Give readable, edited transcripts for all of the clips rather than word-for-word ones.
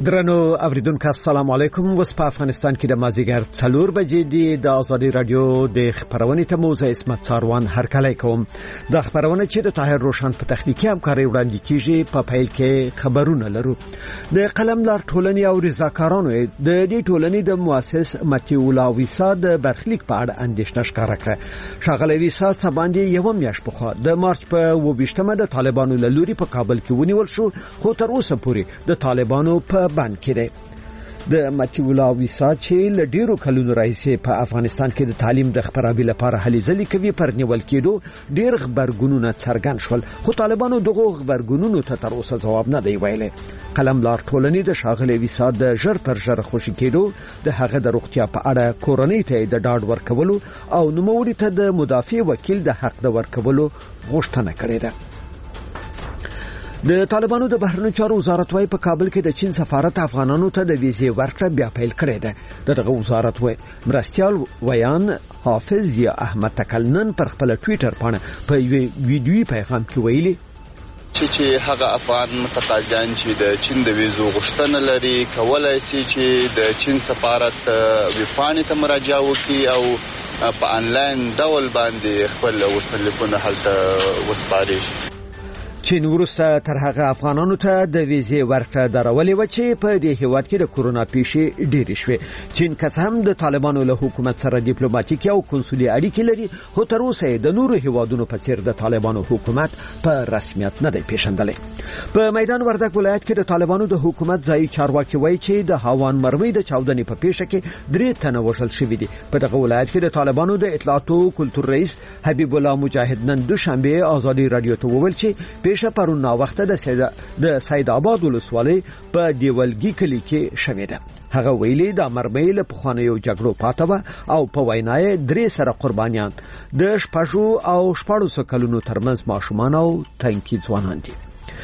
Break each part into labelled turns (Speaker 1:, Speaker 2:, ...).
Speaker 1: درنو اوریدونکو السلام علیکم. وس په افغانستان کې د مازیګر 4 بجې دی د ازادي رادیو د خبرونې ته موزه اسمت ساروان هرکلی کوم. د خبرونه چې د طاهر روشن په تخنیکی همکاري وړاندې کیږي په پیل کې خبرونه لرو. د قلم لار ټولنې او رضاکارانو د دې ټولنې د مؤسس متیولا ویسا د برخلیک په اړه اندېښنه ښکاره کړه. شاغلی ویسا سباندې یو میاشت پخوا د مارچ په 22مه د طالبانو له لوري په کابل کې ونیول شو، خو تر اوسه پورې د طالبانو په باندې کړي. د متیولا ویسا چې له ډیرو کلونو راځي په افغانستان کې د تعلیم د خبرابي لپاره هلې ځلې کوي پر نیول کېدو ډیر خبرګونونه څرګند شول، خو طالبانو دغه خبرګونونو ته تر اوسه جواب نه دی ویلي. قلم لار ټولنې د شاغلی ویسا د ژر تر ژره خوشی کېدو د هغه د روغتیا په اړه کورنۍ ته د ډاډ ورکولو او نوموړي ته د مدافع وکیل د حق د ورکولو غوښتنه کړې ده. د طالبانو د بهرنیو چارو وزارت وايي په کابل کې د چین سفارت افغانانو ته د ویزې ورکړه بیا پیل کړې ده. دغه وزارت وايي مرستيال ویان حافظ یا احمد تکلنن پر خپل ټوئیټر باندې په ویډیوي پیغام کې ویلي
Speaker 2: چې هغه افغان متقاضیان چې د چین د ویزو غوښتنه لري کولای شي چې د چین سفارت ویبپاڼې ته مراجعه وکړي او په انلاین ډول باندې خپل ورسلیکونه هلته وسپاري.
Speaker 1: چین ورسته تر هغه افغانانو ته د ویزې ورکړه درولې و چې په دې هیواد کې د کورونا پیښې ډېرې شوې. چین که هم د طالبانو له حکومت سره ډیپلوماټیکي او کنسولي اړیکې لري، خو تر اوسه د نورو هیوادونو په څیر د طالبانو حکومت په رسمیت نه دی پیژندلی. په میدان وردګ ولایت کې د طالبانو د حکومت ځایي چارواکي وایي چې د هاوان مرمۍ د چاودنې په پیښه کې 3 تنه وژل شوي دي. په دغه ولایت کې د طالبانو د اطلاعات او کلتور رئیس حبیب الله مجاهد نن دوشنبه ازادي رادیو ته وویل چې پرون نا وخت د سید آباد ولسوالۍ په دیولګي کلی کې شوې ده. هغه ویلي د مرمۍ له پخوانیو جګړو پاتې و او په وینای 3 سره قربانیان د شپږو او 14 کلونو ترمنځ ماشومان او تنکي ځوانان دي.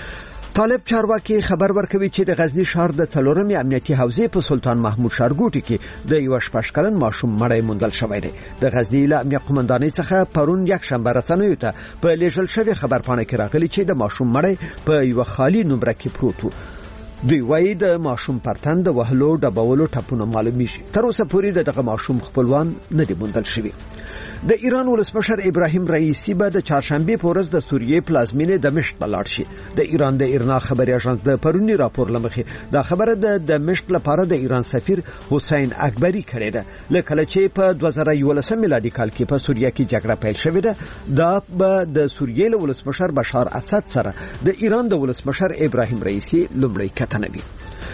Speaker 1: طالب چارواکي خبر ورکوي چې د غزنی شهر د 4مې امنیتي حوزې په سلطان محمود ښارګوټي کې د یو 6 کلن ماشوم مړی موندل شوی دی. د غزنی له امنیت قومندانۍ څخه پرون یک شنبه رسنیو ته په لیږل شوی خبرپاڼه کې راغلی چې د ماشوم مړی په یو خالی نمبر کې پروت و. دوی وایي د ماشوم پرتند وهلو ډبولو ټپونه معلومیږي. تر اوسه پورې دغه ماشوم خپلوان نه دی موندل شوی. د ایران ولسمشر ابراهیم رئیسی به د چهارشنبه په ورځ د سوریې پلازمینې دمشق ته لاړ شي. د ایران د ایرنا خبري اژانس د پرونی راپور لمخې دا خبره د دمشق لپاره د ایران سفیر حسین اکبری کړې ده. لکه چې په 2011 میلادي کال کې په سوریه کې جګړه پیل شوې ده، دا به د سوریې له ولسمشر بشار اسد سره د ایران د ولسمشر ابراهیم رئیسی لومړی کتنه وي.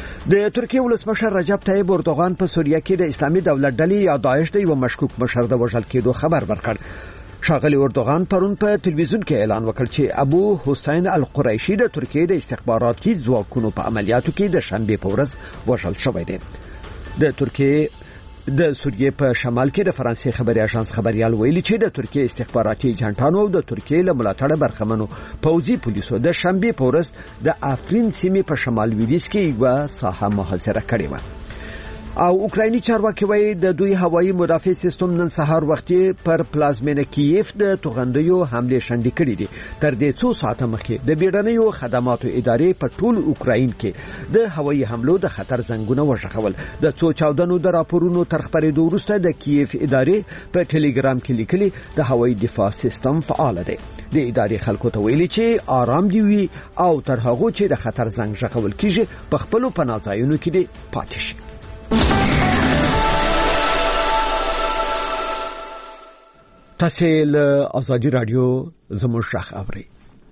Speaker 1: د ترکیه ولسمشر رجب طیب اردوغان په سوریه کې د اسلامي دولت ډلې یا داعش د یو مشکوک مشر د وژل کېدو خبر ورکړ. شاغلی اردوغان پرون په تلویزیون کې اعلان وکړ چې ابو حسین القریشی د ترکیه د استخباراتي ځواکونو په عملیاتو کې د شنبه په ورځ وژل شوی دی. د ترکیه د سوریې په شمال کې د فرانسې خبري اژانس خبريال ویلي چې د ترکیه استخباراتي جنټانو او د ترکیه له ملاتړ برخمنو پوځي پولیسو د شنبه په ورځ د افرین سیمې په شمال لویدیځ کې یو ساحه محاصره کړې و. او اوکرایني چارواکي وایي د دوی هوایي مدافع سیستم نن سهار وختي پر پلازمینه کیف د توغندیو حمله شنډې کړې دي. تر دې څو ساعته مخکې د بیړنیو خدماتو ادارې په ټول اوکراین کې د هوایي حملو د خطر زنګونه وژغول. د څو چاودنو د راپورونو تر خبرېدو وروسته د کیف ادارې په ټلګرام کې لیکلي د هوایي دفاع سیستم فعال دی. د ادارې خلکو ته ویلي چې آرام دی وي او تر هغه چې د خطر زنګ ژغول کیږي په خپل پناهځایونو کې دی پاتې شي. تاسو له ازادي رادیو زموږ شخ اورئ.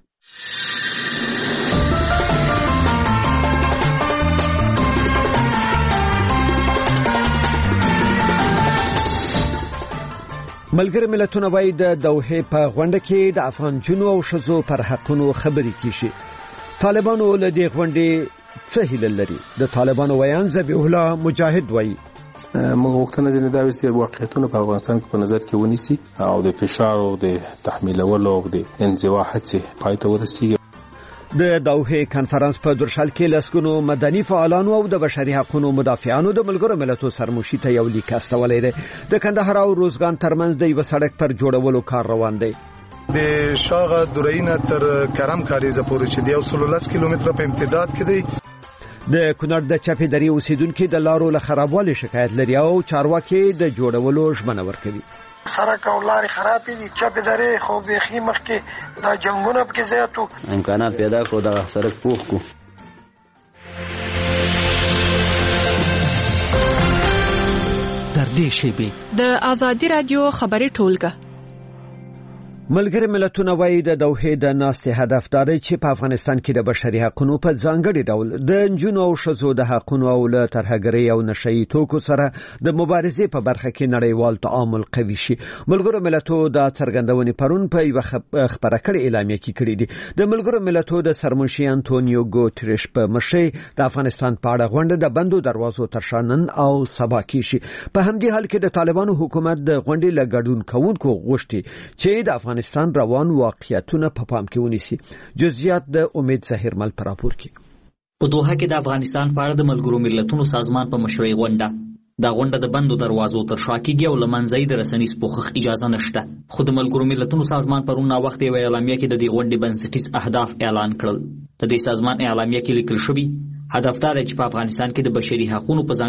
Speaker 1: ملګری ملتونه وايي د دوحه په غونډه کې د افغان جنو او شزو پر حقونو خبرې کیږي. طالبانو له دې غونډې څه هیله لري؟ د طالبانو ویان ذبیح الله مجاهد وایي
Speaker 3: موږ وختونه چې دا وسیر واقعیتونه په افغانستان کې په نظر کې ونیسي او د فشار او د تحمیلولو او د انزوا هڅې پای ته ورسیږي.
Speaker 1: د دوحه کانفرنس په درشل کې لسګونو مدني فعالانو او د بشري حقوقو مدافعانو د ملګرو ملتونو سرمشي ته یو لیک استولې ده. د کندهار او روزګان ترمنځ د یو سړک پر جوړولو کار روان دی.
Speaker 4: د شاغه درینه تر کرم کاریزه پورې چې د 110 کیلومتره په امتداد کې دی.
Speaker 1: د کونړ د چپې درې اوسیدونکو د لارو له خرابوالي شکایت لري او چارواکي د جوړولو ژمنه ورکوي.
Speaker 4: سړک او لارې خرابې دي، چپې درې خو بیخي مخکې دا جنګونه پکې زیات وو.
Speaker 5: امکانات پیدا کړو دغه سړک پوخ کړو.
Speaker 6: تر دې شیبې
Speaker 7: د آزادي رادیو خبري ټولګه.
Speaker 1: ملګری ملتونه وایي د دوحې د ناستې هدف دا دی چې په افغانستان کې د بشري حقوقو په ځانګړي ډول د نجونو او ښځو د حقوقو او له ترهګرۍ او نشئی توکو سره د مبارزې په برخه کې نړیوال تعامل قوي شي. ملګرو ملتونو د څرګندونې پرون په یو خبره کړې اعلامیه کې کړې دي. د ملګرو ملتونو د سرمنشي انټونیو ګوتریش په مشرۍ د افغانستان په اړه غونډه د بندو دروازو تر شا نن او سبا کېږي. په همدې حال کې د طالبانو حکومت د غونډې له ګډون کوونکو غوښتي چې د افغانستان روان واقعیتونه په پام کې ونیسي. جزئیات د امید ظاهرمل پر راپور کې.
Speaker 8: په دوحه کې د افغانستان په اړه د ملګرو ملتونو سازمان په مشرۍ دا غونډه د بندو دروازو تر شا کېږي او له منځۍ د رسنیز پوښښ اجازه نشته. خو د ملګرو ملتونو سازمان پرون ناوخته یوه اعلامیه کې د دې غونډې بنسټیز اهداف اعلان کړل. د دې سازمان اعلامیه کې لیکل شوي هدف دا دی چې په افغانستان کې د بشري حقوقو په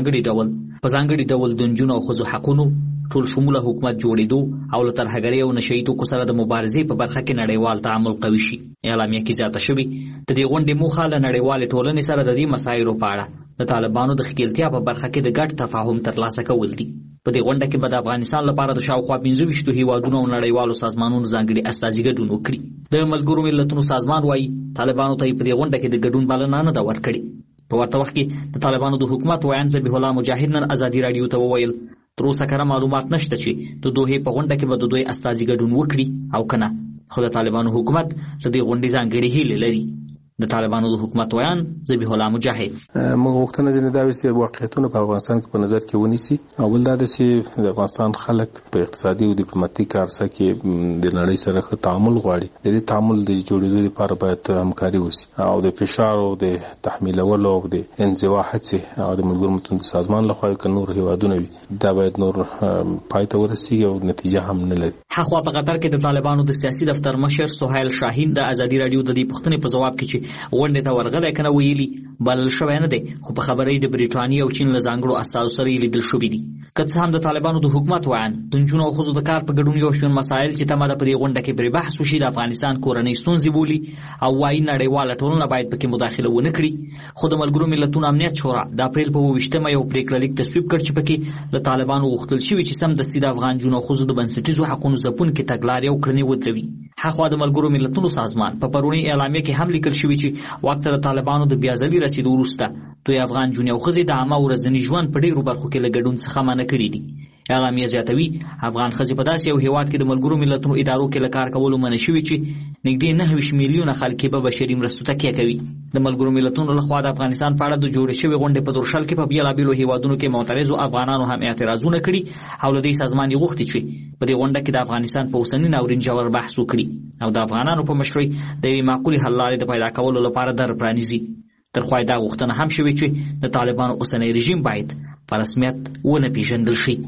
Speaker 8: ځانګړي ډول د نجونو او ښځو حقوقو ټول شموله حکومت جوړېدو او له ترهګرۍ او نشئی توکو سره د مبارزې په برخه کې نړیوال تعامل قوي شي. اعلامیه کې زیاته شوي د دې غونډې موخه له نړیوالې ټولنې سره د دې مسایلو په اړه د طالبانو د ښکېلتیا په برخه کې د ګډ تفاهم ترلاسه کول دي. په دې غونډه کې به د افغانستان لپاره د شاوخوا 25 هیوادونو او نړیوالو سازمانونو ځانګړي استازي ګډون وکړي. د ملګرو ملتونو سازمان وایي طالبانو ته په دې غونډه کې د ګډون بلنه نه ده ورکړې. په ورته وخت کې د طالبانو د حکومت ویان ذبیح الله مجاهد نن آزادي رادیو ته وویل تر اوسه کره معلومات نشته چې د دوحې په غونډه کې به د دوی استازي ګډون وکړي او کنه. خو د طالبانو حکومت د دې غونډې ځانګړي هیلې لري. د طالبانو د حکومت ویان ذبیح الله مجاهد
Speaker 3: موږ غوښتنه چې دا وسي واقعیتونه په افغانستان کې په نظر کې ونیسي او بل دا چې د افغانستان خلک په اقتصادي او ډیپلوماټیک عرصه کې د نړۍ سره ښه تعامل غواړي. د دې تعامل د جوړېدو لپاره باید همکاري وشي او د فشار او د تحمیلولو او د انزوا هڅې او د ملګرو ملتونو سازمان لخوا که نور هیوادونه وي دا باید نور پای ته ورسیږي او نتیجه هم نه لري.
Speaker 8: هغه په قطر کې د طالبانو د سیاسي دفتر مشر سهیل شاهین د آزادي رادیو د دې پوښتنې په جواب کې چې غونډې ته ورغلی کنه ویلي بلل شوی نه دی، خو په خبرې د بریټانیا او چین له ځانګړو استازو سره یې لیدل شوي دي. که څه هم د طالبانو د حکومت ویان د نجونو او ښځو د کار په ګډون یو شمېر مسایل چې تمه ده په دې غونډه کې پرې بحث وشي د افغانستان کورنۍ ستونزې بولي او وایي نړیواله ټولنه باید پکې مداخله ونه کړي. خو د ملګرو ملتونو امنیت شورا د اپریل په 28مه یو پریکړه لیک تصویب کړ چې پکې له طالبانو غوښتل شوي چې سمدستي د افغان نجونو او ښځو د بنسټیزو حقونو ځپونکې تګلارې او کړنې ودروي. هاخوا د ملګرو ملتونو سازمان په پرونی اعلامیه کې هم لیکل شوي چې وخت د طالبانو د بیازلي رسیدو وروسته دوی افغان نجونې او ښځې د عامه ورځني ژوند په ډېرو برخو کې له ګډون څخه منع کړي دي. اعلامیه زیاتوي افغان ښځې په داسې یو هیواد کې د ملګرو ملتونو ادارو کې له کار کولو منع شوي چې نږدې 9 میلیونه خلک به بشري مرستو تکیه کوي. د ملګرو ملتونو لخوا د افغانستان په اړه د جوړې شوې غونډې په درشل کې په بېلابېلو هیوادونو کې معترضو افغانانو هم اعتراضونه کړي او له دې سازمان یې غوښتي چې په دې غونډه کې د افغانستان په اوسني ناورین ژور بحث وکړي او د افغانانو په مشرۍ د یوې معقولې حل لارې د پیدا کولو لپاره در پرانیزي. تر خوا دا غوښتنه هم شوې چې د طالبانو اوسنی رژیم باید په رسمیت ونه پیژندل شي.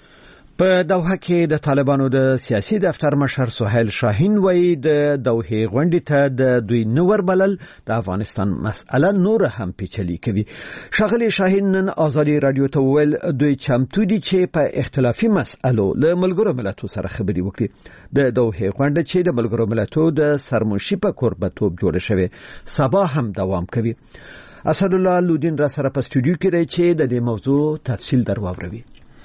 Speaker 1: په دوحه کې د طالبانو د سیاسي دفتر مشر سهیل شاهین وایي د دوحې غونډې ته د دوی نور بلل د افغانستان مسأله نور هم پیچلې کوي. ښاغلی شاهین نن آزادي رادیو ته وویل دوی چمتو دي چې په اختلافي مسألو له ملګرو ملتونو سره خبرې وکړي. د دوحې غونډه چې د ملګرو ملتونو د سرمنشي په کوربه‌توب جوړه شوې سبا هم دوام کوي. اسدالله لودین را سره په سټوډیو کې دی چې د دې موضوع تفصیل درواوروي.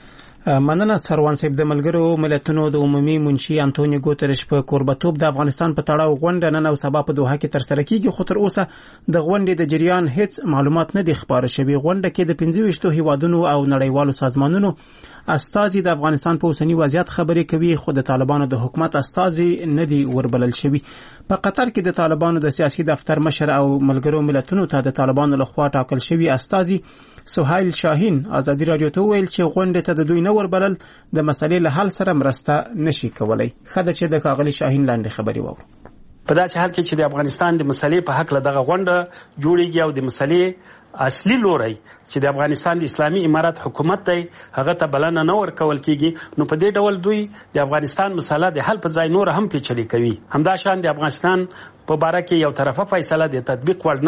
Speaker 9: مننه سروان صاحب. د ملګرو ملتونو د عمومي منشي انټونیو ګوتریش په کوربه‌توب د افغانستان په تړاو غونډه نن او سبا په دوحه کې ترسره کیږي، خو تر اوسه د غونډې د جریان هیڅ معلومات نه دي خبره شوي. غونډه کې د 25 هیوادونو او نړیوالو سازمانونو استازي د افغانستان په اوسنی وضعیت خبرې کوي، خو د طالبانو د حکومت استازي نه دي وربلل شوي. په قطر کې د طالبانو د سیاسي دفتر مشر او ملګرو ملتونو ته د طالبانو لخوا ټاکل شوي استازي سهیل شاهین آزادي رادیو ته ویل چې غونډه ته د دوی نه وربلل د مسلې له حل سره مرسته نشي کولای. خدای چې د کاغلی شاهین لاندې خبري وو.
Speaker 10: په داسې حال کې چې د افغانستان د مسلې په حق له دغه غونډه جوړیږي او د مسلې اصلي لوري چې د افغانستان د اسلامي امارات حکومت دی هغه ته بلنه نه ورکول کیږي، نو په دې ډول دوی د افغانستان مسله د حل په ځای نور هم پیچلې کوي. همدا شان د افغانستان په باره کې یو طرفه فیصله د تطبیق وړ نه ده.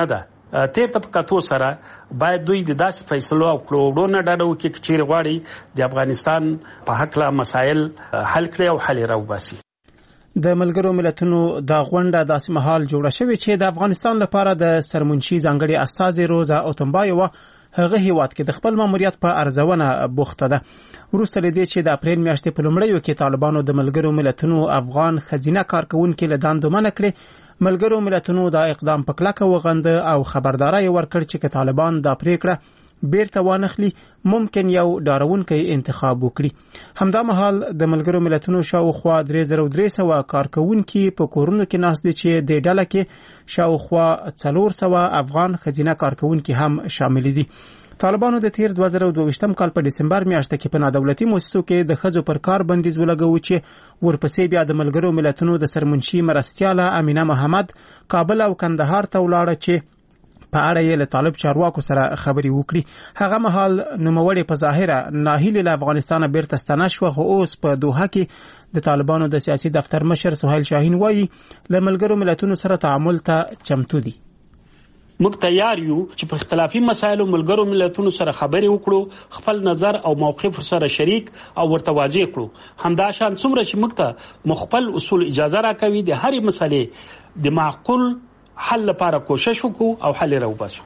Speaker 10: تیرته په کتو سره باید دوی د داسې فیصلو او کړو نه ډډه وکړي چې چیرې غواړي د افغانستان په حق لا مسایل حل کړي او حل راوباسي.
Speaker 9: د ملګرو ملتونو د غونډه داسې مهال جوړه شوې چې د افغانستان لپاره د سرمنشي ځانګړي استازي روزا اوتمبایووا هغه هیواد کې د خپل ماموریت په ارزونه بوخته ده. وروسته له دې چې د اپریل میاشتې په لومړیو کې طالبانو د ملګرو ملتونو افغان خزینه کارکونکو له دندو منع کړې، ملګرو ملتونو دا اقدام په کلکه وغنده او خبرداري ورکړ چې طالبان دا پریکړه بیرته وانخلي ممکن یو ډارونکی انتخاب وکړي. همدا مهال د ملګرو ملتونو شاوخوا 3300 کارکونکو په کورونو کې ناست دي چې د ډله کې شاوخوا 400 افغان خزینه کارکونکو هم شامل دي. طالبانو د تیر 2022 کال په دسمبر میاشت کې په نادولتي مؤسسو کې د خځو پر کار بندیز ولګاوه چې ورپسې بیا د ملګرو ملتونو د سرمنشي مرستیاله امینه محمد کابل او کندهار ته ولاړه چې په اړه یې له طالب چارواکو سره خبري وکړي. هغه مهال نوموړی په ظاهره ناهیله له افغانستان بیرته ستنه شو، خو اوس په دوحه کې د طالبانو د سیاسي دفتر مشر سهیل شاهین وایي له ملګرو ملتونو سره تعامل ته چمتو دي.
Speaker 10: موږ تیار یو چې په اختلافي مسایلو ملګرو ملتونو سره خبرې وکړو، خپل نظر او موقف سره شریک او ورته واضح کړو. همدا شان څومره چې موږ ته مخبل اصول اجازه راکوي د هرې مسلې د معقول حل لپاره کوشش وکړو او حل راوباسو.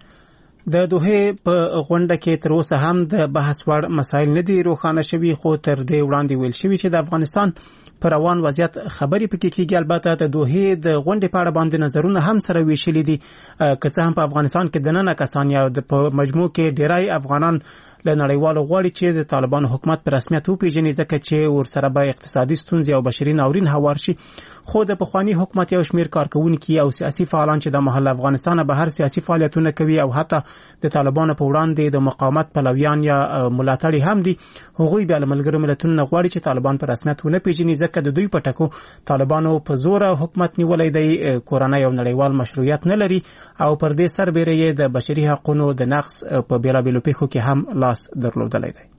Speaker 9: د دوحه په غونډه کې تر اوسه هم د بحث وړ مسایل نه دي روښانه شوي، خو تر دې وړاندې ویل شوي چې د افغانستان پر روان وضعیت خبرې پکې کېږي. البته د دوحه د غونډې په اړه باندې نظرونه هم سره ویشلي دي، که څه هم په افغانستان کې دننه کسان یا په مجموع کې ډیری افغانان له نړیوالو غواړي چې د طالبانو حکومت په رسمیت وپیژني، ځکه چې ورسره به اقتصادي ستونزې او بشري ناورین هوار شي. خو د پخوانی حکومت یو شمیر کارکونکو او سیاسي فعالان چې د محل افغانستان بهر سیاسي فعالیتونه کوي او حتی د طالبانو په وړاندې د مقاومت پلویان یا ملاتړي هم دي، هغوی بیا له ملګرو ملتونو غواړي چې طالبان په رسمیت ونه پیژني، ځکه د دوی په ټکو طالبانو په زور حکومت نیولای دی، کورنۍ او نړیوال مشروعیت نه لري او پر دې سربېره یې د بشري حقوقو د نقض په بیلابېلو پیښو کې هم لاس درلودلی دی.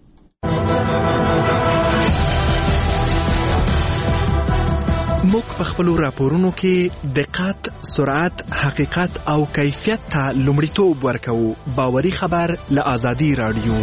Speaker 11: موږ په خپلو راپورونو کې دقت، سرعت، حقیقت او کیفیت ته لومړیتوب ورکوو. باوري خبر له آزادي رادیو.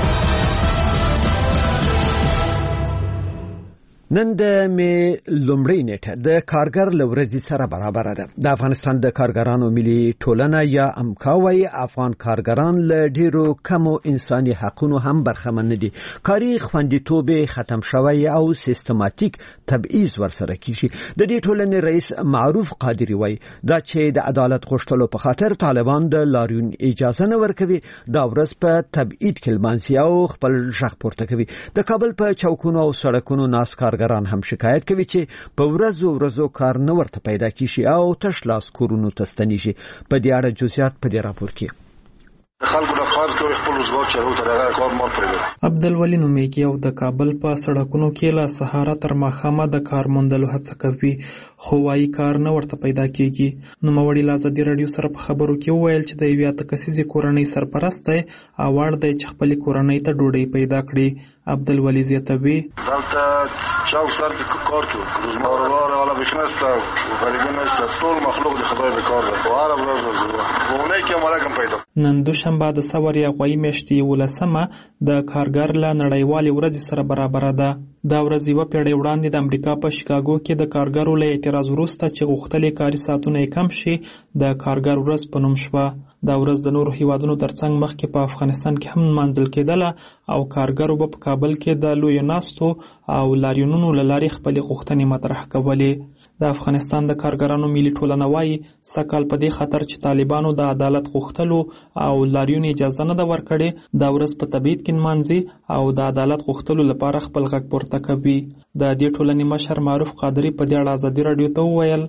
Speaker 1: نن د می لومړی نیټه د کارګر لورځي سره برابر ده. د افغانستان د کارګرانو ملي ټولنه یا امکاوي افغان کارګران له ډیرو کمو انساني حقوقو هم برخمن دي. کاري خوندیتوب ختم شوی او سیستماتیک تبعیض ورسره کیږي. د دې ټولنې رئیس معروف قادری وایي دا چې د عدالت غوښتلو په خاطر طالبان د لاریون اجازه نه ورکوي، دا ورځ په تبعید کې لمانځي او خپل ژغ پورته کوي. د کابل په چوکونو او سړکونو ناس کارګران هم شکایت کوي چې په ورځو کار نه ورته پیدا کیږي او تش لاس کورونو ته ستنیږي. په دې اړه جزئیات په دې راپور کې.
Speaker 12: خلکو د خاص کوي خپل روزګار چلو ته راغلی کار مال پرېږدي.
Speaker 13: عبدالولي نومیږي او د کابل په سړکونو کې له سهاره تر ماښامه د کار موندلو هڅه کوي، خو وايي کار نه ورته پیدا کیږي. نوموړي له ازادي راډیو سره په خبرو کې وویل چې د یوې 8 کسیزې کورنۍ سرپرست دی او اړ دی چې خپلې کورنۍ ته ډوډۍ پیدا کړي. عبدالولي زیاتوي
Speaker 12: دلته چاو سر کې کار کوي، روزمره حالا بشنسته او غریبی نشته، ټول مخلوق د خدای به کار ده. په هر ورځ وونه کې ملګم پیدا.
Speaker 13: نن دوشنبه د سور یا غوي میاشتې 18مه د کارګر له نړیوالې ورځې سره برابر ده. دا ورځ یوه پیړۍ وړاندې د امریکا په شیکاګو کې د کارګرو له اعتراض وروسته چې غوښتل کاري ساعتونه کم شي د کارګر ورځ په نوم شوه. دا ورځ د نورو هیوادونو ترڅنګ مخکې په افغانستان کې هم منځل کېدله او کارګرو به په کابل کې د لوی ناستو او لاریونونو له لارې خپلې غوښتنې مطرح کولې. د افغانستان د کارګرانو ملي ټولنه وایي سږکال په دې خاطر چې طالبانو د عدالت غوښتلو او لاریون اجازه نه ده ورکړې، دا ورځ په تبعید کې نمانځي او د عدالت غوښتلو لپاره خپل غږ پورته کوي. د دې ټولنې مشر معروف قادری په دې اړه ازادي راډیو ته وویل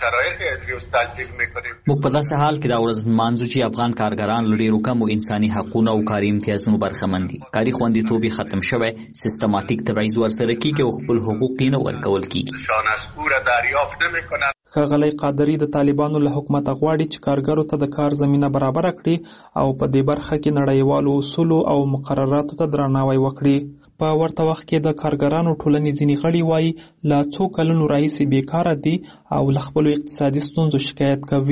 Speaker 8: موږ په داسې حال کې دا ورځ نمانځو چې افغان کارګران له ډېرو کمو انساني حقوقو او کاري امتیازونو برخمن دي. کاري خوندیتوب ختم شوی، سیستماتیک تبعیض ورسره کیږي او خپل حقوق نه ورکول کیږي.
Speaker 13: ښاغلی قادری د طالبانو له حکومت غواړي چې کارګرو ته د کار زمینه برابر کړي او په دې برخه کې نړیوالو اصولو او مقرراتو ته درناوی وکړي. په ورته وخت کې د کارګرانو ټولنې ځینې غړي وایي له څو کلونو راهیسې بیکاره دي او له خپلو اقتصادي ستونزو شکایت کوي.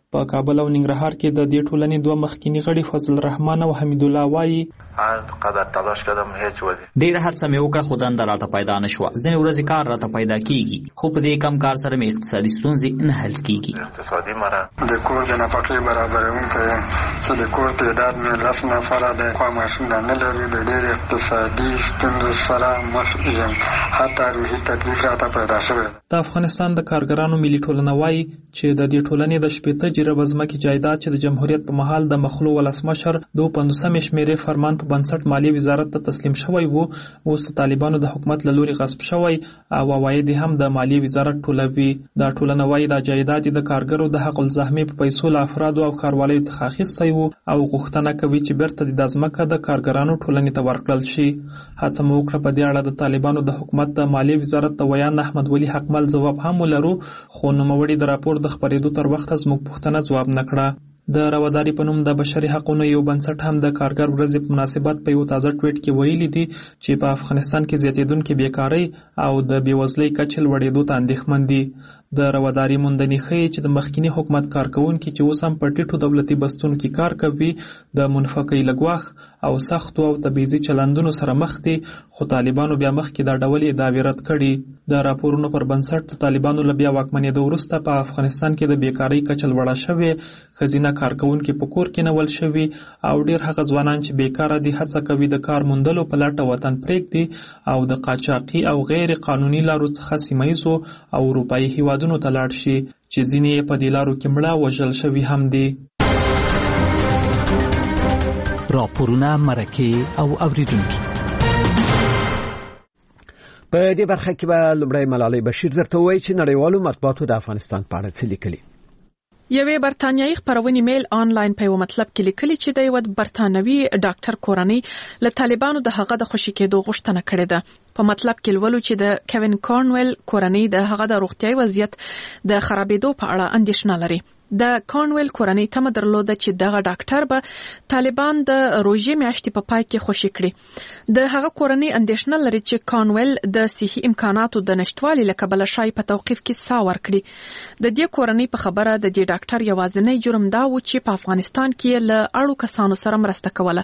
Speaker 13: په کابل او ننګرهار کې د دې ټولنې دوه مخکینی غړي فضل الرحمن او حمید الله وایي
Speaker 14: قدر تلاش کردم هیڅ وځي
Speaker 8: ډېر هڅه مې وکړه خو دنده راته پیدا نه شوه. ځینې ورځې کار راته پیدا کیږي خو په دې کم کار سره مې اقتصادي ستونزې نه حل کیږي.
Speaker 14: اقتصادي مرحله
Speaker 4: د کور د نفقې برابرونکی یم چې د کور تعداد مې 10 نفره دی خو ماشومه نه لري. د ډېر اقتصادي ستونزو سره مخ یم حتی روحي تکلیف راته پیدا شوی.
Speaker 13: د افغانستان د کارګرانو ملي ټولنه وایي چې د دې ټولنې د شپېته جریبه ځمکې جایداد چې د جمهوریت په مهال د مخلو ولسمشر د 15 شمېرې فرمان په بنسټ مالیې وزارت ته تسلیم شوی وو، اوس د طالبانو د حکومت له لوري غصب شوی او عواید هم د مالیې وزارت ټولوي. دا ټولنه وایي دا جایداد د کارګرو د حق الزحمې په پیسو له افرادو او ښاروالیو څخه اخیستی وو او غوښتنه کوي چې بیرته د ځمکه د کارګرانو ټولنې ته ورکړل شي. هڅه مو وکړه په دې اړه د طالبانو د حکومت د مالیې وزارت ته ویان احمد ولی حقمل ځواب هم ولرو، خو نوموړي د راپور د خپرېدو تر وخته زموږ پوښتنه ځواب نه کړه. د رواداري په نوم د بشري حقوقو یو بنسټ هم د کارګر ورځې په مناسبت په یو تازه ټویټ کې ویلي دي چې په افغانستان کې زیاتېدونکې بیکارۍ او د بېوزلۍ کچې لوړېدو ته اندېښمن دي. د رواداري موندنې ښیي چې د مخکینی حکومت کارکوونکي چې اوس هم په ټیټو دولتي بستونو کې کار کوي د منفقۍ له ګواښ او سختو او تبعیضي چلندونو سره مخ دي، خو طالبانو بیا مخکې دا ډول ادعاوې رد کړي. د راپورونو پر بنسټ د طالبانو له بیا واکمنېدو وروسته په افغانستان کې د بیکارۍ کچه لوړه شوې، ښځینه کارکوونکي په کور کې نیول شوي او ډېر هغه ځوانان چې بیکاره دي هڅه کوي د کار موندلو په لټه وطن پرېږدي او د قاچاقي او غیر قانوني لارو څخه سیمه ییزو او اروپایي هیوادونو ته لاړ شي چې ځینې یې په دې لارو کې مړه وژل شوي هم دي.
Speaker 6: راپورونه، مرکې او اوریدونکي.
Speaker 1: په دې برخه کې به لومړی ملالۍ بشیر درته وایي چې نړیوالو مطبوعاتو د افغانستان په اړه څه لیکلي.
Speaker 7: یوې برتانیایي خپرونې میل آنلاین په یو مطلب کې لیکلي چې د یو برتانوي ډاکټر کورنۍ له طالبانو د هغه د خوشي کېدو غوښتنه کړې ده. په مطلب کې لولو چې د کوین کارنویل کورنۍ د هغه د روغتیايي وضعیت د خرابېدو په اړه اندېښنه لري. د کارنویل کورنۍ تمه درلوده چې دغه ډاکټر به طالبان د روژې میاشتې په پای کې خوشي کړي. د هغه کورنۍ اندېښنه لري چې کارنویل د صحي امکاناتو د نشټوالي له کبله شای په توقيف کې سا ورکړي. د دې کورنۍ په خبره د دې ډاکټر یوازینی جرم دا و چې په افغانستان کې له اړو کسانو سره مرسته کوله.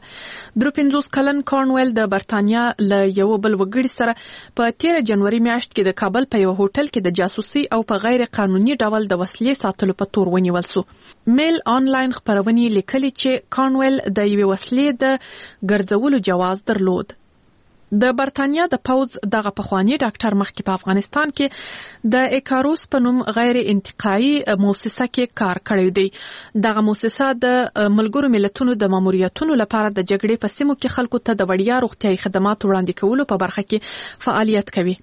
Speaker 7: 53 کلن کارنویل د برتانیا له یو بل وګړي سره په 13 جنوري میاشت کې د کابل په یو هوټل کې د جاسوسي او په غیر قانوني ډول د وسلې ساتلو په تور ونیول شو. میل آنلاین خبرونه لیکلي چې کارنویل د یوې وسلې د ګرځولو جواز درلود. د برتانیا د پوز دغه پخوانی ډاکټر مخکې په افغانستان کې د ایکاروس په نوم غیر انتقایي مؤسسه کې کار کړی دی. دغه مؤسسه د ملګرو ملتونو د ماموریتونو لپاره د جګړې په سیمو کې خلکو ته د وړیا روغتیايي خدماتو وړاندې کولو په برخه کې فعالیت کوي.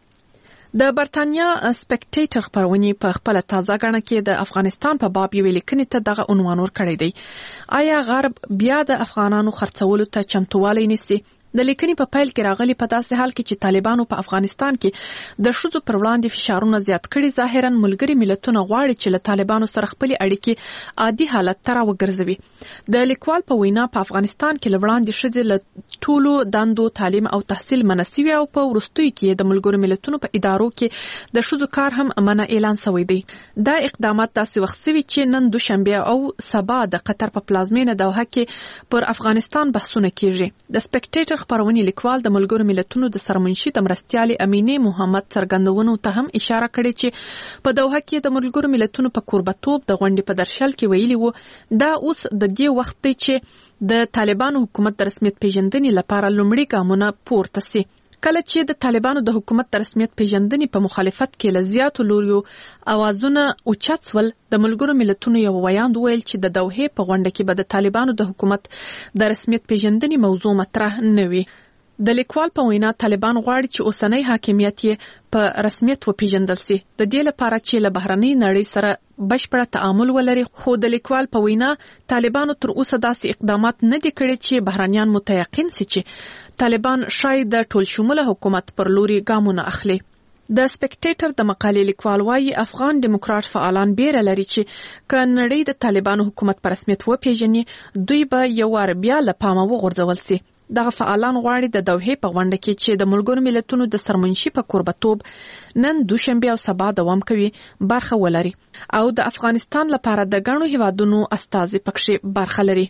Speaker 7: د برتانیا سپیکټیټر خبرونه په خپل تازه غاڼه کې د افغانستان په باب یو لیکنې ته دغه عنوان ورکړی دی: آیا غرب بیا د افغانانو خرڅولو ته چمتووالی نیسي؟ د لیکنې په پیل کې راغلي په داسې حال کې چې طالبانو په افغانستان کې د ښځو پر وړاندې فشارونه زیات کړي، ظاهرا ملګري ملتونه غواړي چې له طالبانو سره خپل اړیکې عادي حالت ته راوګرځوي. د لیکوال په وینا په افغانستان کې لوړاندې ښځې له ټولو دندو تعلیم او تحصیل منسوي او په وروستیو کې د ملګرو ملتونو په ادارو کې د ښځو کار هم منع اعلان شوی دی. دا اقدامات داسې وخت شوي چې نن دوشنبه او سبا د قطر په پلازمینه دوحه کې پر افغانستان بحثونه کیږي. د سپیکټیټر خبرونې لیکوال د ملګرو ملتونو د سرمنشي د مرستیالې امینه محمد څرګندونو ته هم اشاره کړې چې په دوحه کې د ملګرو ملتونو په کوربتوب د غونډې په درشل کې ویلي وو دا اوس د دې وخت دی چې د طالبانو حکومت د رسمیت پیژندنې لپاره لومړی ګامونه پورته سي. کله چې د طالبانو د حکومت د رسمیت پیژندنې په مخالفت کې له زیاتو لوریو اوازونه اوچت سول، د ملګرو ملتونو یو ویاند ویل چې د دوحې په غونډه کې به د طالبانو د حکومت د رسمیت پیژندنې موضوع مطرح نه وي. د لیکوال په وینا طالبان غواړي چې اوسنۍ حاکمیت یې په رسمیت وپیژندل شي، د دې لپاره چې له بهرنۍ نړۍ سره بشپړ تعامل ولري. خو د لیکوال په وینا طالبانو تر اوسه داسې اقدامات نه دي کړي چې بهرنیان متيقن شي چې طالبان شاید د ټول شموله حکومت پر لوري ګامونه اخلي. د سپیکټیټر د مقالې لیکوال وايي افغان دیموکرات فعالان بیره لري چې ک نړۍ د طالبانو حکومت پر رسمیت وپیژني، دوی به یو وار بیا له پامه وغورځول شي. دغه فعالان غواړي د دوحې په غونډه کې چې د ملګرو ملتونو د سرمنشي په کوربتوب نن دوشنبه او سبا دوام کوي برخه ولري او د افغانستان لپاره د ګڼو هیوادونو استازي پکښې برخه لري.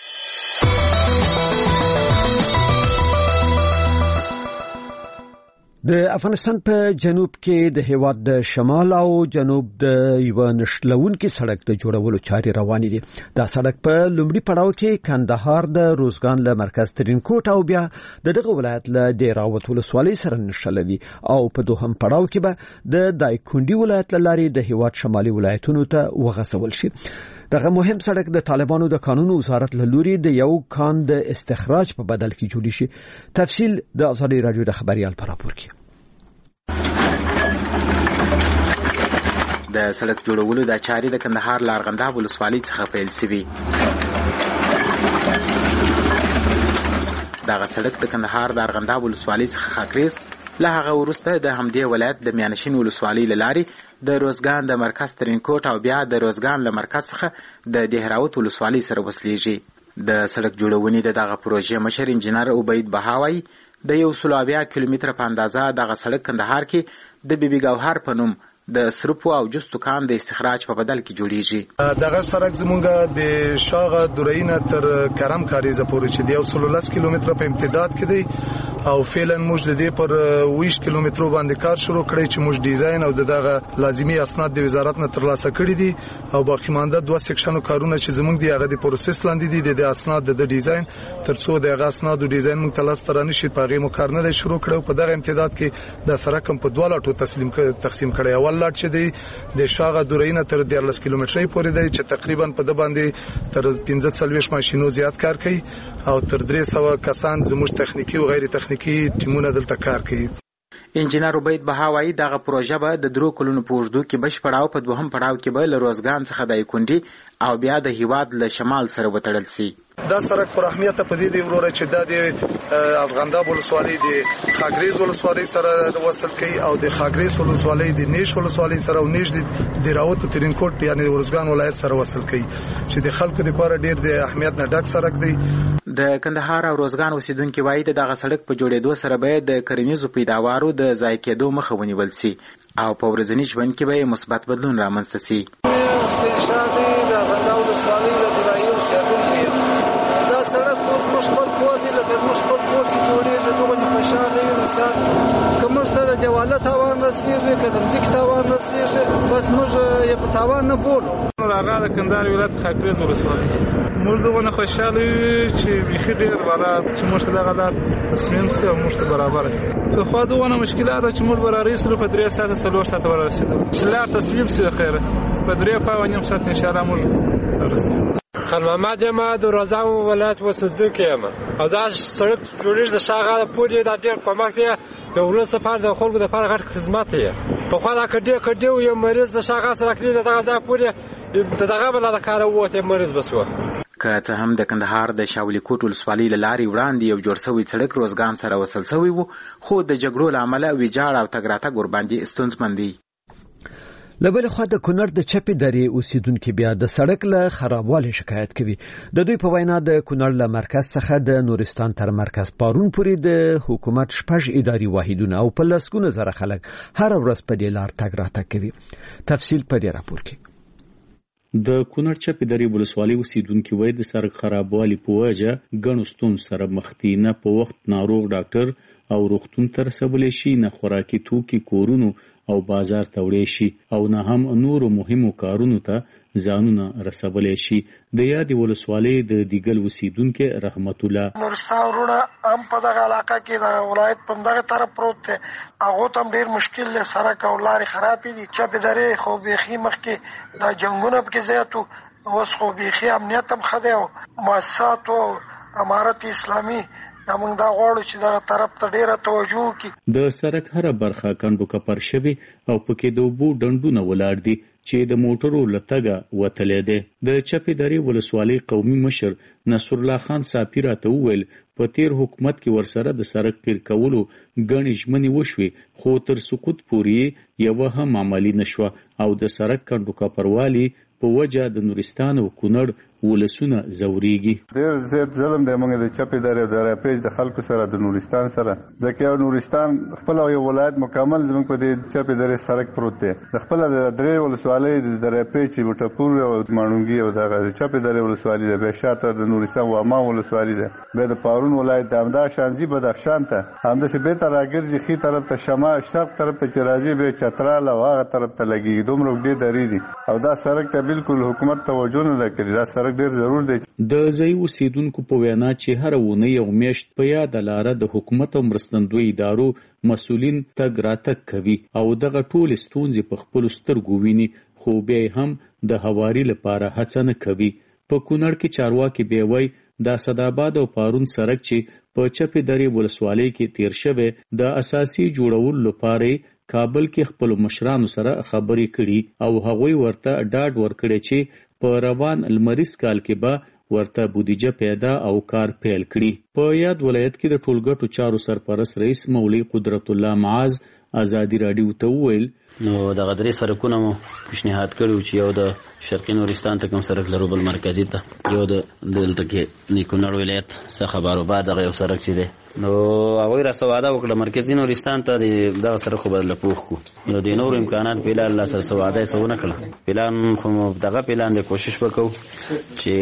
Speaker 1: د افغانستان په جنوب کې د هیواد د شمال او جنوب د یو نښلونکي سړک د جوړولو چارې روانې دي. دا سړک په لومړي پړاو کې کندهار د روزګان له مرکز ترینکوټ او بیا دغه ولایت له ډیراوت ولسوالۍ سره نښلوي او په دوهم پړاو کې به د دایکندي ولایت لارې د هیواد شمالي ولایتونو ته وغځول شي. دغه مهم سړک د طالبانو د قانون وزارت له لوري د یو کان د استخراج په بدل کې جوړ شي. تفصیل د ازادي رادیو د خبريال پر راپور کې.
Speaker 15: د سړک جوړولو د چارې د کندهار لارغنداب ولسوالۍ څخه پیل شوی. دغه سړک د کندهار لارغنداب ولسوالۍ څخه خاکریز له هغه وروسته د همدې ولایت د میانشین ولسوالۍ لارې د روزګان د مرکز ترینکوټ او بیا د روزګان له مرکز څخه د دهراوت ولسوالۍ سره وصلېږي. د سړک جوړونې دغه پروژې مشر انجنیر عبید بهاوی د 120 کیلومتره په اندازه دغه سړک کندهار کې د بیبي ګوهر په نوم د سرپو او جستو کان د استخراج په بدل کې جوړیږي.
Speaker 16: دغه سړک زمونږ د شاغه درینه تر کرم کاریزه پورې چې د 110 کیلومتره په امتداد کې دی او فعلا موږ د دې پر 20 کیلومترو باندې کار شروع کړی چې موږ ډیزاین او دغه لازمي اسناد د وزارت نه ترلاسه کړی دي او باقی مانده 2 سیکشنو کارونه چې زمونږ دی هغه د پروسس لاندې دي د اسناد د ډیزاین ترڅو دغه اسناد او ډیزاین موږ تلاش ترانه شي په غو کار نه شروع کړو. په دغه امتداد کې د سړک په 2 لاټو تقسیم کړی. اول لاټ چې دی د شاغه درینه تر 14 کیلومترۍ پورې دی چې تقریبا په د باندې تر 15 ماشینو زیات کار کوي او تر 300 کسان زموږ تخنیکی او غیر تخنیکی ټیمونه دلته کار کوي.
Speaker 15: انجنیر عبید بهاوی دغه پروژه به د 3 کلونو په اوږدو کې بشپړ او په دوهم پړاو کې به له روزګان څخه د کندي او بیا د هیواد له شمال سره وتړل شي.
Speaker 16: دا سړک پر اهمیت په دې دی وروره چې د افغانداب ولسوالۍ د خاګریز ولسوالۍ سره وصل کوي او د خاګریز ولسوالۍ د نیش ولسوالۍ سره او نیش د راوت ترینکوټ یعنی ورزګان ولایت سره وصل کوي چې د خلکو لپاره ډیر د اهمیت نه ډک سړک دی.
Speaker 15: د کندهار او روزګان اوسیدونکو وایي دغه سړک په جوړېدو سره به د کرنیزو پیداوارو د ضایع کېدو مخه ونیول شي او په ورځني ژوند کې به مثبت بدلون رامنځته شي.
Speaker 17: سړک اوس مشکل کور دی لکه مشکل کور چې جوړېږي دغه د فشار دی مثال کوم څه د جواله تاوان رسېږي کله ځکه تاوان رسېږي بس موږ یې په تاوان نه بولو.
Speaker 18: راغله د کندهار ولایت خاکریز ولسوالۍ موږ دغه خوشاله چې بخیر ډیر ولا چې موږ دغه لار تصمیم سي او موږ برابر سي. خو خو دغه مشکلات چې موږ برابر سره په 3 ساعت 4 ساعت ورسېدو چې لار تصمیم سي خیره په 3 ساعت ان شاء الله موږ رسېدو.
Speaker 19: خان محمد ما د روزګان ولایت وسودونکو یم او دا سړک جوړیږي د شاغه پورې د ډیر کومک دی د ولس لپاره د خلکو لپاره غټ خدمت دی. په خو دا کډیو یو مریض د شاغه سره کړی دغه ځای پورې دغه بل د کار وته مریض بسو.
Speaker 15: که څه هم د کندهار د شاولی کوټ ولسوالۍ لارې وړاندې یو جوړ شوی سړک روزګان سره وصل شوی وو خو د جګړو لامل ویجاړ او تګراتګ ور باندې ستونزمن دی.
Speaker 1: لبل خو د کونړ د چپی درې اوسیدونکو بیا د سړک له خرابوالي شکایت کوي. د دوی په وینا د کونړ له مرکز څخه د نورستان تر مرکز پارون پورې د حکومت شپږ اداري واحدونه او په لسګونه زره خلک هر ورځ په دې لار تګ راتګ کوي. تفصیل په دې راپور کې.
Speaker 20: د کونړ چپی درې ولسوالۍ اوسیدونکو وایي د سړک خرابوالي په وجه ګڼو ستونزو سره مخ دي. نه په وخت ناروغ ډاکټر او روغتون ته رسولی شي، نه خوراکي توکي کورونو او بازار ته وړي شي او نه هم نورو مهمو کارونو ته ځانونه رسولی شي. د یادې ولسوالۍ د دیګل اوسیدونکو رحمت الله
Speaker 21: نورستان وروڼه هم په دغه علاقه کې د ولایت په دغه طرف پروت دی، هغه ته ډیر مشکل دی، سړک او لارې خرابې دي. چپې درې خو بیخي مخکې دا جنګونه پکې زیاتو، اوس خو بیخي امنیت هم ښه دی او مؤسسات او امارت اسلامي موږ دا غواړو چې دغه طرف ته ډیره توجه وکړي.
Speaker 20: د سړک هره برخه کندو کپر شوی او پکې د اوبو ډنډونه ولاړ دي چې د موټرو لتګه وتلې ده. د چپې درې ولسوالۍ قومي مشر نصر الله خان صافي راته وویل په تیر حکومت کې ورسره د سړک قیر کولو ګڼې ژمنې وشوې خو تر سقوط پورې یوه هم عملي نشوه او د سړک کنډو کپروالي په وجه د نورستان او کونړ ولسونه زوريږي.
Speaker 2: ډېر زیات ظلم دی موږ د چپې درې او د راپیج د خلکو سره د نورستان سره ځکه یو نورستان خپل یو ولایت مکمل زموږ په دې چپې درې سړک پروت دی. د خپل د درې ولسوالۍ د راپیج بوټپور او ماڼوګي او د چپې درې ولسوالۍ د بشاته د نورستان واما ولسوالۍ ده به د پارون ولایت د همدا شانزي بدخشان ته همداسې به تر راګرځي خي طرف ته شمال شرق طرف ته چې راځي به چترال او هغه طرف ته لګي دومره دې درې دي او دا سړک ته بالکل حکومت توجه نه کوي. دا سړک ډېر ضرور دی.
Speaker 20: د ځای اوسیدونکو په وینا چې هر ونه یو میاشت په یاد لاره د حکومت او مرستندوی ادارو مسولین تګ راتګ کوي او دغه ټول ستونزې په خپل سترګو ویني خو بیا هم د هواري لپاره هڅه نه کوي. په کونړ کې چارواکي بیا وایي د اسداباد او پارون سړک چې په چپې درې ولسوالۍ کې تیر شوی د اساسي جوړولو لپاره کابل کې خپل مشرانو سره خبرې کړي او هغوی ورته ډاډ ورکړي چې په روان لمریز کال کې به ورته بودیجه پیدا او کار پیل کړي. په یاد ولایت کې د ټولګټو چارو سرپرست رئیس مولوی قدرت الله معاذ ازادي راډیو ته وویل
Speaker 5: نو د غدري سرکونه مو پیشنهاد کړو چې یو د شرقي نورستان ته کوم سرک لرو بل مرکزی ته یو د دلته کې نیکونړ ولایت څخه باروبار دغه یو سرک چې دی نو هغوی را سواده وکړه مرکزی نورستان ته دغه سرک خو بدله پوښ کړو نو د نورو امکانات پلان الله سره سواده یې څه ونه کړه پلان خو دغه پلان د کوشش وکړو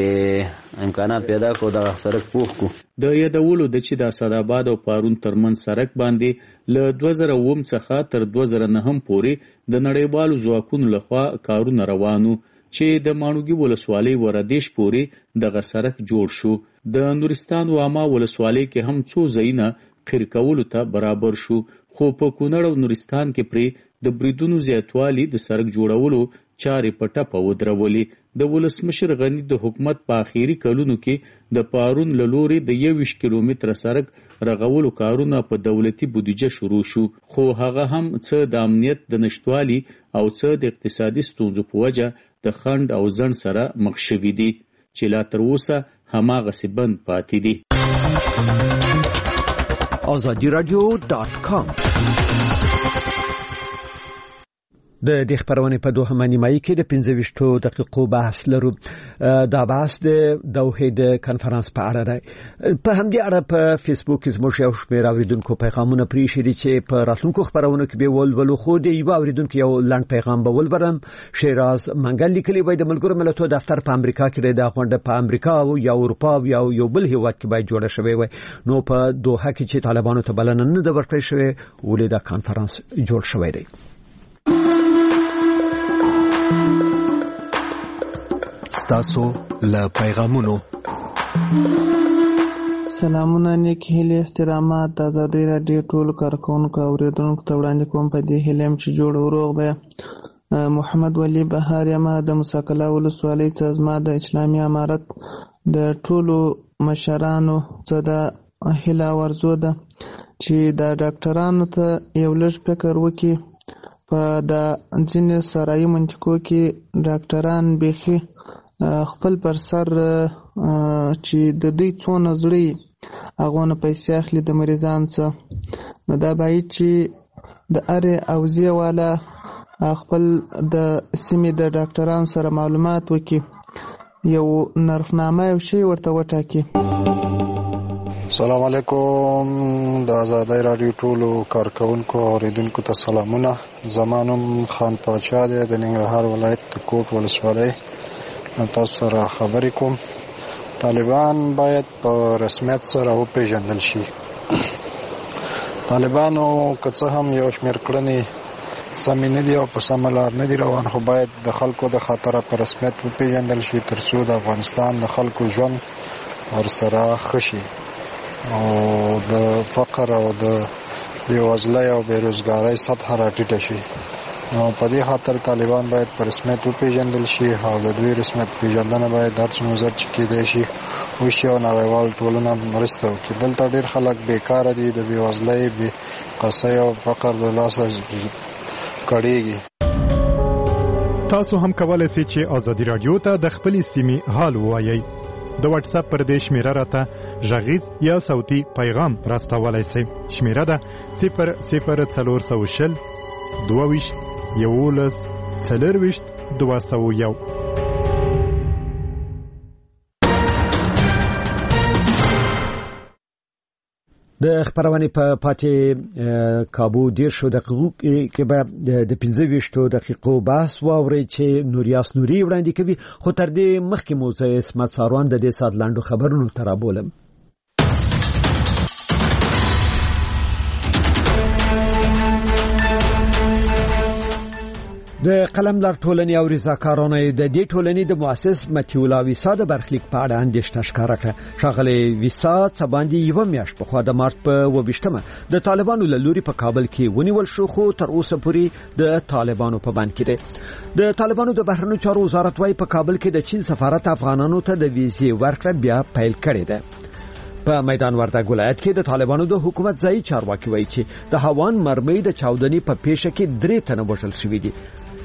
Speaker 5: چې امکانات پیدا کړو دغه سرک پوښ کړو.
Speaker 20: د یادولو د چې د اسداباد او پارون ترمنځ سړک باندې له 2009 څخه تر 2009 پورې د نړیوالو ځواکونو لخوا کارونه روانو چې د ماڼوګي ولسوالۍ وردیش پورې دغه سړک جوړ شو. د نورستان واما ولسوالۍ کې هم څو ځایونه قیر کولو ته برابر شو خو په کونړ او نورستان کې پرې د بریدونو زیاتوالي د سړک جوړولو چارې په ټپه ودرولې. د ولسمشر غني د حکومت په اخیری کلونو کې د پارون له لورې د 21 کیلومتره سړک رغولو کارونه په دولتي بودیجه شروع شو خو هغه هم څه د امنیت د نشټوالي او څه د اقتصادي ستونزو په وجه د خند او ځنډ سره مخ شوي دي چې لا تر اوسه هماغسې بند پاتې دي.
Speaker 1: azadiradio.com د دې خبرونه په دوه نیمایي کې د 15 دقیقو بحث لرو. دا بحث د دوحه د کانفرنس په اړه دی. په همدې اړه په فیسبوک کې زموږ یو شمېر اوریدونکو پیغامونه پریښي دي چې په راتلونکو خبرونه کې به ولولو خو د یو اوریدونکو یو لاند پیغام به ولبرم. شیراز منګل لیکلي وای د ملګرو ملتونو دفتر په امریکا کې د غونډه په امریکا او یا اروپا او یو بل هیواد کې باید جوړه شوی وای نو په دوحه کې چې طالبانو ته بلنه نه د ورکړی شوی ولې دا کانفرنس جوړ شوی دی.
Speaker 11: ستاسو له پیغامونو
Speaker 22: سلامونه نیک هیله احترامات د آزادۍ راډیو ټول کارکونکو اوریدونکو ته وړاندې کوم په دې هیله چې جوړ وروغ به محمد ولی بهار یم د مساکلا ولسوالۍ څخه زما د اسلامي امارت د ټولو مشرانو څخه د هیله ورزو ده چې د ډاکټرانو ته یو لږ فکر وکړي په د ځینې سرایي منطقو کې ډاکټران بیخي خپل پر سر چې د دوی څونه زړی هغه نه پیسې اخلي د مریضان څخه نو دا باید چې د اره اوزیه والا خپل د سیمې د ډاکټرانو سره معلومات وکړي یو نرخنامه یو شی ورته وټاکي.
Speaker 23: السلام علیکم د آزادۍ راډیو ټولو کارکونکو اوریدونکو ته سلامونه. زمانم خان پاچا دی د ننګرهار ولایت د کوټ ولسوالۍ تاسو سره خبرې کوم. طالبان باید په رسمیت سره وپیژندل شي. طالبانو که څه هم یو شمېر کړنې سمې نه دي او په سمه لار نه دي روان خو باید د خلکو د خطره په رسمیت وپیژندل شي تر څو د افغانستان د خلکو ژوند ورسره ښه شي او د فقر او د بېوزلۍ او بېروزګارۍ سطحه راټیټه شي. نو په دې خاطر طالبان باید په رسمیت وپیژندل شي او د دوی رسمیت پیژندنه باید هر څومره زر چې کېدای شي وشي او نړیوال ټولنه مرسته وکړي. دلته ډېر خلک بیکاره دي د بېوزلۍ قصۍ او فقر د لاسه کړيږي.
Speaker 3: تاسو هم کولای شئ چې ازادي رادیو ته د خپلې سیمې حال ووایئ. د واتس اپ پر دې شمیره راته غږیز یا صوتي پیغام راستولای شئ. شمیره ده 00420 22 11 40 201.
Speaker 1: د خبرونه په پاتې کابو 10 دقیقو کې به د 15 دقیقو بحث واوري چې نوریاس نوري وړاندې کوي. خو تر دې مخکې موزه اسمت ساروان د دې سات لاندو خبرونو ترابولم. د قلمدار ټولنې او رضاکارانه د دې ټولنې د مؤسس متیولا ویسا د برخلیک په اړه اندېښنه ښکاره کړه. ښاغلی ویسا څه باندې یو میاشت په خوا د مارچ په 28مه د طالبانو له لوري په کابل کې ونیول شو، خو تر اوسه پورې د طالبانو په بند کې دی. د طالبانو د بهرنیو چارو وزارت وايي په کابل کې د چین سفارت افغانانو ته د ویزې ورکړه بیا پیل کړې ده. په میدان وردګ ولایت کې د طالبانو د حکومت ځای چارواکي وایي چې د هوان مرمۍ د چاودنې په پیښه کې 3 تنه وژل شوي دي.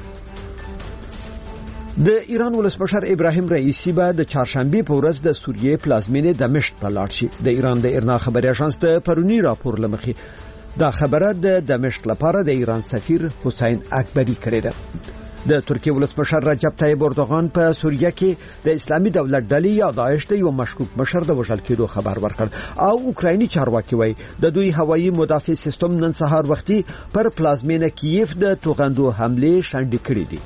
Speaker 1: د ایران ولسمشر ابراهیم رئیسی به د چهارشنبه په ورځ د سوریې پلازمینې دمشق ته لاړ شي. د ایران د ایرنا خبري اژانس د پرونی راپور لمخې دا خبره د دمشق لپاره د ایران سفیر حسین اکبری کړې ده. د ترکیه ولسمشر رجب طیب اردوغان په سوریه کې د اسلامي دولت ډلې یا داعش د یو مشکوک مشر د وژل کېدو خبر ورکړ او اوکرایني چارواکي وایي د دوی هوایي مدافع سیستم نن سهار وختي پر پلازمینه کیف د توغندو حمله شنډې کړې دي.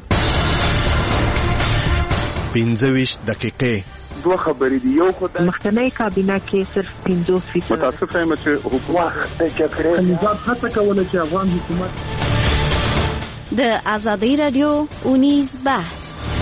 Speaker 11: 15 دقیقې
Speaker 9: دوه خبرې دي. یو خو د
Speaker 10: مخکنی کابینه کې صرف 50%
Speaker 9: متاسف یم چې حکومت د جګړې نظام هڅه کوله چې افغان حکومت
Speaker 24: د آزادۍ رادیو اونیز بحث.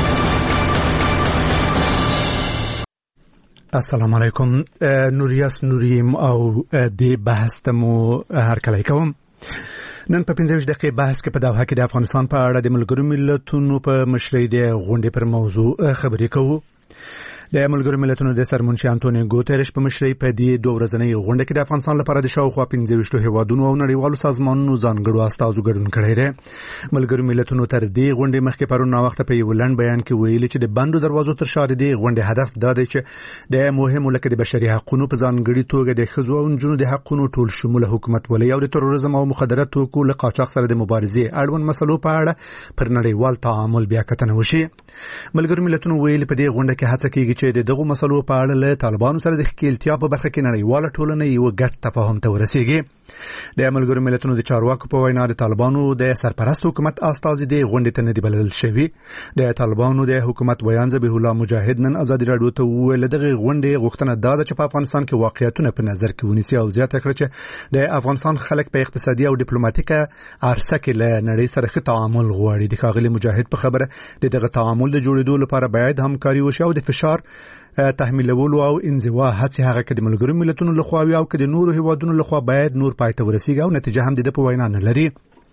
Speaker 3: السلام علیکم. نوریاس نوریم او د بحث تمو هرکلی کوم. نن په 15 دقیقې بحث کې په دوحه کې د افغانستان په اړه د ملګرو ملتونو په مشرۍ د غونډې پر موضوع خبرې کوو. د ملګرو ملتونو د سرمنشي انټونیو ګوتریش په مشرۍ په دې 2 ورځنۍ غونډه کې د افغانستان لپاره د شاوخوا 15 هیوادونو او نړیوالو سازمانونو ځانګړو استازو ګډون کړی دی. ملګرو ملتونو تر دې غونډې مخکې پرون وخت په یو لنډ بیان کې ویلي چې د بندو دروازو تر شا د غونډې هدف دا دی چې د مهمو لکه د بشري حقوقو په ځانګړي توګه د ښځو او نجونو د حقوقو ټول شموله حکومتولۍ او د تروریزم او مخدرات توکو له قاچاق سره د مبارزې اړوند مسلو په اړه پر نړیوال تعامل بیا کتنه وشي. ملګرو ملتونو ویلي په دې غونډه کې هڅه کیږي چې دغه مسلو په اړه له طالبانو سره د ښکېلتیا په برخه کې نړیواله ټولنه یو ګډ تفاهم ته ورسیږي. د ملګرو ملتونو د چارواکو په وینا د طالبانو د سرپرست حکومت استازي د غونډې ته نه دی بلل شوی. د طالبانو د حکومت ویان ذبیح الله مجاهد نن آزادي رادیو ته وویل دغه غونډې غوښتنه دا ده چې په افغانستان کې واقعیتونه په نظر کې ونیسي او زیاته کړي چې د افغانستان خلک په اقتصادي او ډیپلوماټیکه عرصه کې له نړۍ سره ښه تعامل غواړي. د ښاغلي مجاهد په خبره دغه تعامل د جوړېدو لپاره باید همکاري وشي او د فشار تحمیلولو او انزوا هڅه هغه کې د ملګرو ملتونو لخوا او کې د نورو هیوادونو لخوا باید نور پایته ورسیږي او نتیجه هم د په وینا نه لري.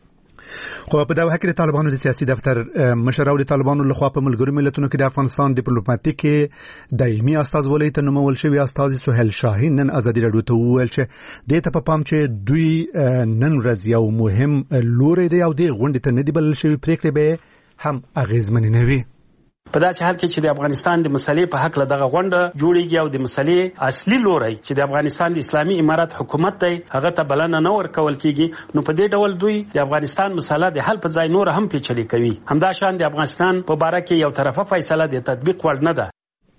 Speaker 3: خو په دغه کې د طالبانو د سیاسي دفتر مشر او د طالبانو لخوا په ملګرو ملتونو کې د افغانستان ډیپلوماټیک دایمي استازولۍ ته نومول شوی استاذ سهیل شاهین نن آزادي رادیو ته وویل چې د ته په پام چې دوی نن ورځ یو مهم لوري دی او د غونډې ته نه دی بلل شوی پریکړه به هم اغیزمن نه وي.
Speaker 25: په داسې حال کې چې د افغانستان د مسلې په حق له دغه غونډه جوړیږي او د مسلې اصلي لوري چې د افغانستان د اسلامي امارات حکومت دی هغه ته بلنه نه ورکول کیږي، نو په دې ډول دوی د افغانستان مسله د حل په ځای نور هم پیچلې کوي. همدا شان د افغانستان په باره کې یو طرفه فیصله د تطبیق وړ نه ده.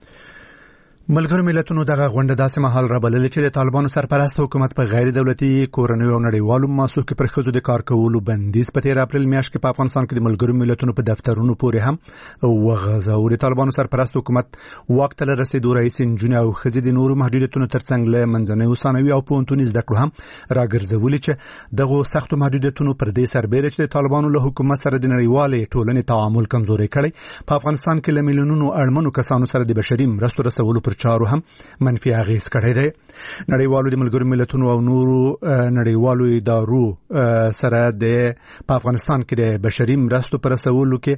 Speaker 3: ملګرو ملتونو دغه غونډه داسې مهال رابلل چې د طالبانو سرپرست حکومت په غیر دولتي کورنیو او نړیوالو مؤسسو کې پر ښځو د کار کولو بندیز په 13 اپریل میاشت کې په افغانستان کې د ملګرو ملتونو په دفترونو پورې هم وغځاو. د طالبانو سرپرست حکومت واک ته رسیدو رئیس انجن او ښځې د نورو محدودیتونو ترڅنګ له منځنیو ثانوي او پوهنتوني زده کړو هم راګرځولي چې دغه سختو محدودیتونو پر دې سربېره چې د طالبانو له حکومت سره د نړیوالې ټولنې تعامل کمزوري کړي په افغانستان کې له میلیونونو اړمنو کسانو سره د بشري مرستو رسولو پر چارو هم منفي اغیز کړی دی. نړیوالو د ملګرو ملتونو او نورو نړیوالو ادارو سره د په افغانستان کې د بشري مرستو پر رسولو کې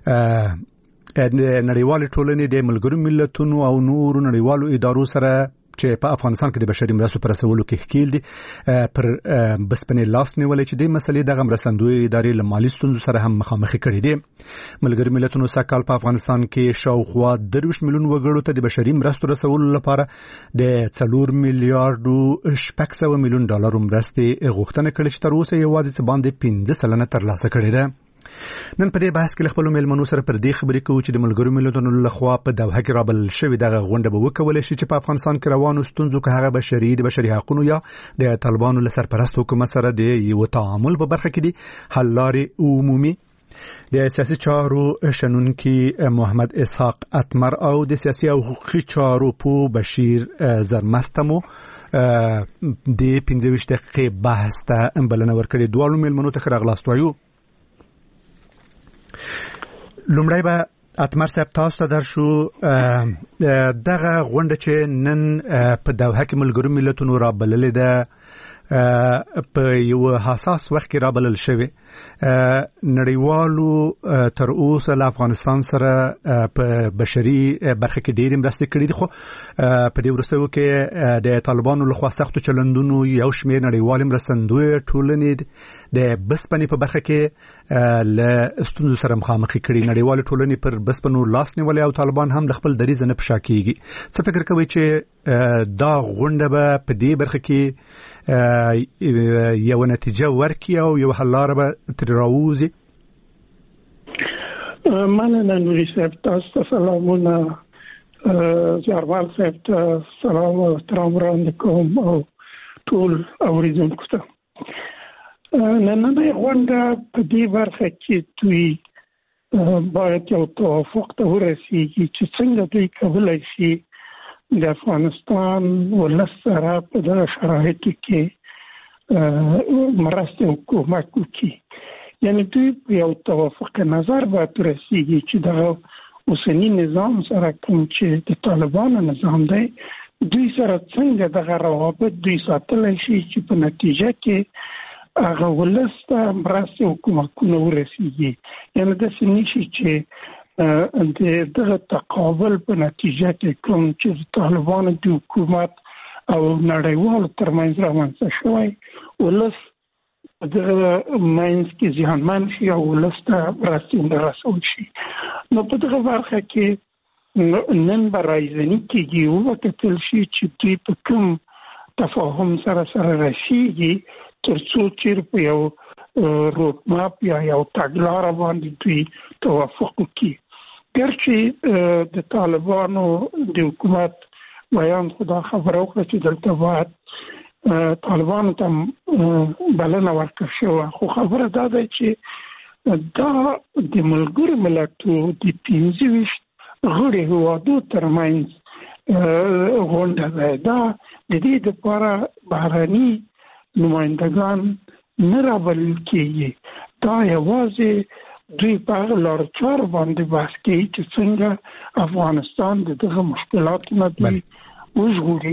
Speaker 3: نړیوالې ټولنې د ملګرو ملتونو او نورو نړیوالو ادارو سره چې په افغانستان کې د بشري مرستو پر رسولو کې ښکیل دي پر بسپنې لاس نیولې چې د مسلې دغه مرستندوی ادارې له مالي ستونزو سره هم مخامخ کړي دي. ملګري ملتونو سږ کال په افغانستان کې شاوخوا 23 میلیون وګړو ته د بشري مرستو رسولو لپاره د 4 میلیارډ 600 میلیون ډالر مرستې غوښتنه کړې چې تر اوسه یوازې څه باندې 15% ترلاسه کړې ده. نن په دې بحث کې خپل میلمنو سره پر دې خبرې کوو چې د ملګرو ملتونو لخوا په دوحه کې رابلل شوې دغه غونډه به وکولای شي چې په افغانستان کې روانو ستونزو که هغه د بشري حقوقو یا د طالبانو له سرپرست حکومت سره د یو تعامل په برخه کې دي حل لارې عمومي. د سیاسي چارو شنونکي محمد اسحاق اتمر او د سیاسي او حقوقي چارو په بشیر زرمستمو د 15 دقیقې بحث ته بلنه ورکړې. دوه میلمنو ته راغلاست وایو. لومړی به اتمر صاحب تاسو ته درشو دغه غونډه چې نن په دوحه کې ملګرو ملتونو را بللې ده په یو حساس وخت کې را بلل شوی. نړیوالو تر اوسه له افغانستان سره په بشري برخه کې ډېرې مرستې کړې دي، خو په دې وروستیو کې د طالبانو لخوا سختو چلندونو یو شمېر نړیوالې مرستندویې ټولنې د بسپنې په برخه کې له ستونزو سره مخامخ کړي. نړیوالې ټولنې پر بسپنو لاس نیولې او طالبان هم د خپل دریځ نه په شا کېږي. څه فکر کوئ چې دا غونډه به په دې برخه کې یو نتیجه ورکړي او یو حل لاره به ترې راووځي؟
Speaker 9: مننه نوري صاحب، تاسو ته سلامونه. زیاروال صاحب ته سلام او احترام وړاندې کوم او ټول اوریدونکو ته. نننۍ غونډه په دې برخه کې دوی باید یو توافق ته ورسیږي چې څنګه دوی کولی شي د افغانستان ولس سره په دغه شرایطو کې مرستې حکومت وکړي. یعنې دوی په یو توافق نظر باید ورسیږي چې دغه اوسني نظام سره کوم چې د طالبانو نظام دی دوی سره څنګه دغه روابط دوی ساتلی شي چې په نتیجه کې هغه ولس ته مرستې حکومتونه ورسیږي. یعنې داسې نه شي چې د دغه تقابل په نتیجه کې کوم چې د طالبانو د حکومت او نړیوالو ترمنځ رامنځته شوی ولس دغه منځ کې زیانمن شي او ولس ته مرستې ونه رسول شي. نو په دغه برخه کې نن به رایزني کېږي او وکتل شي چې دوی په کوم تفاهم سره رسیږي تر څو چې په یو روډ ماپ یا یو تګلاره باندې دوی توافق وکړي. ګرچې د طالبانو د حکومت بیان خدا خبره وکړه چې دلته باید طالبانو ته بلنه ورکړل شوه، خو خبره دا ده چې دا د ملګرو ملتونو د 25 غړي هیوادو ترمنځ غونډه ده. دا د دې لپاره بهرني نمایندګان نه رابلل کېږي. دا یوازې دوی په لار چار باندې بحث کوي چې څنګه افغانستان دغه مشکلاتونه دوی وژغوري.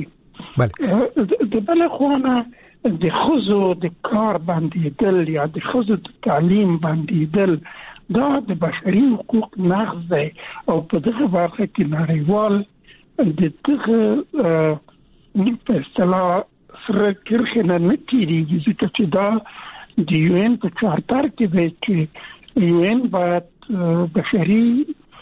Speaker 9: د بل خوانه د ښځو د کار بندیدل یا د ښځو د تعلیم بندیدل دا د بشري حقوق نقض دی او په دغه برخه کې نړیوال د دغه په اصطلاح سره کرښه نه تیریږي، ځکه چې دا د یو ان په چارتر کې دی چې یو ان باید بشري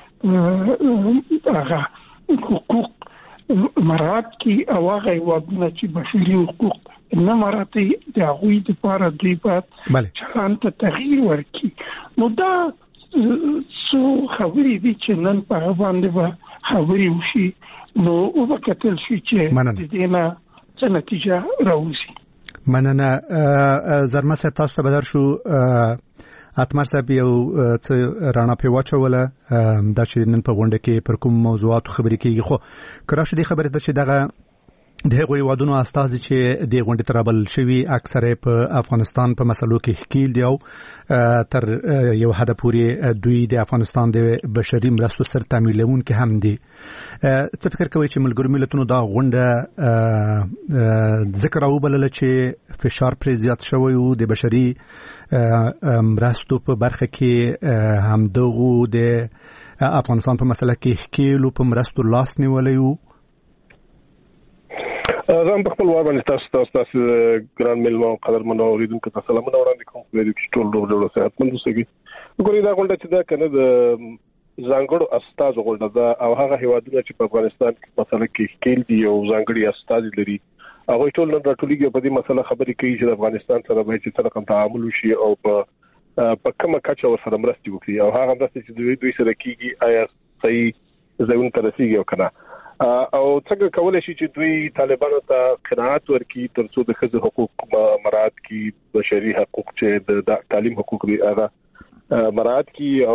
Speaker 9: حقوق مراعات کی او هغه هیوادونه چې بشري حقوق نه مراعات د هغوی لپاره دوی باید چلند ته تغییر ورکړي. نو دا څو خبرې دي چې نن په هغه باندې به خبرې وشي، نو وکتل شي چې د دې نه څه نتیجه راوځي.
Speaker 3: مننه. زرمه صاحب تاسو ته بدر شو. اتمر صاحب یو څه رانا په واچوله دا چې نن په غونډه کې پر کوم موضوعات خبرې کیږي، خو کراشه دې خبره ده چې دغه د هغوی وادونو استازي چې د غونډې ترابل شوی اکثره په افغانستان په مسلو کې ښکیل دی او تر یو حد پورې دوی د افغانستان د بشري مرستو سر تامینونکي هم دي. څه فکر کوي چې ملګرو ملتونو دا غونډه ذکر او بلل چې فشار پر زیات شوی او د بشري مرستو په برخه کې هم دغه د افغانستان په مسله کې ښکیل او په مرستو لاس نیولې وو؟
Speaker 4: زم په خپل وار باندې تاسو ګران ملما قدرمنو اوریدونکو ته سلامونه وړاندې کوم چې ټول ډول صحتمند اوسئ. ګورې دا غونډه چې دا کنه د ځانګړو استاد غونډه ده او هغه هیوادونه چې په افغانستان کې مسله کې کېل دي او ځانګړي استاد لري هغه ټول نن راټولېږي په دې مسله خبرې کوي چې د افغانستان سره به چې څنګه تعامل وشي او په کومه کچه ورسره مرسته وکړي او هغه مرسته چې دوی سره کیږي آیا صحیح ځایونه ته رسیږي او کنه او څنګه کولای شي چې دوی طالبانو ته قناعت ورکړي ترڅو د ښځو حقوق مراعات کړي بشري حقوق چې د تعلیم حقوق لري هغه مراعات کړي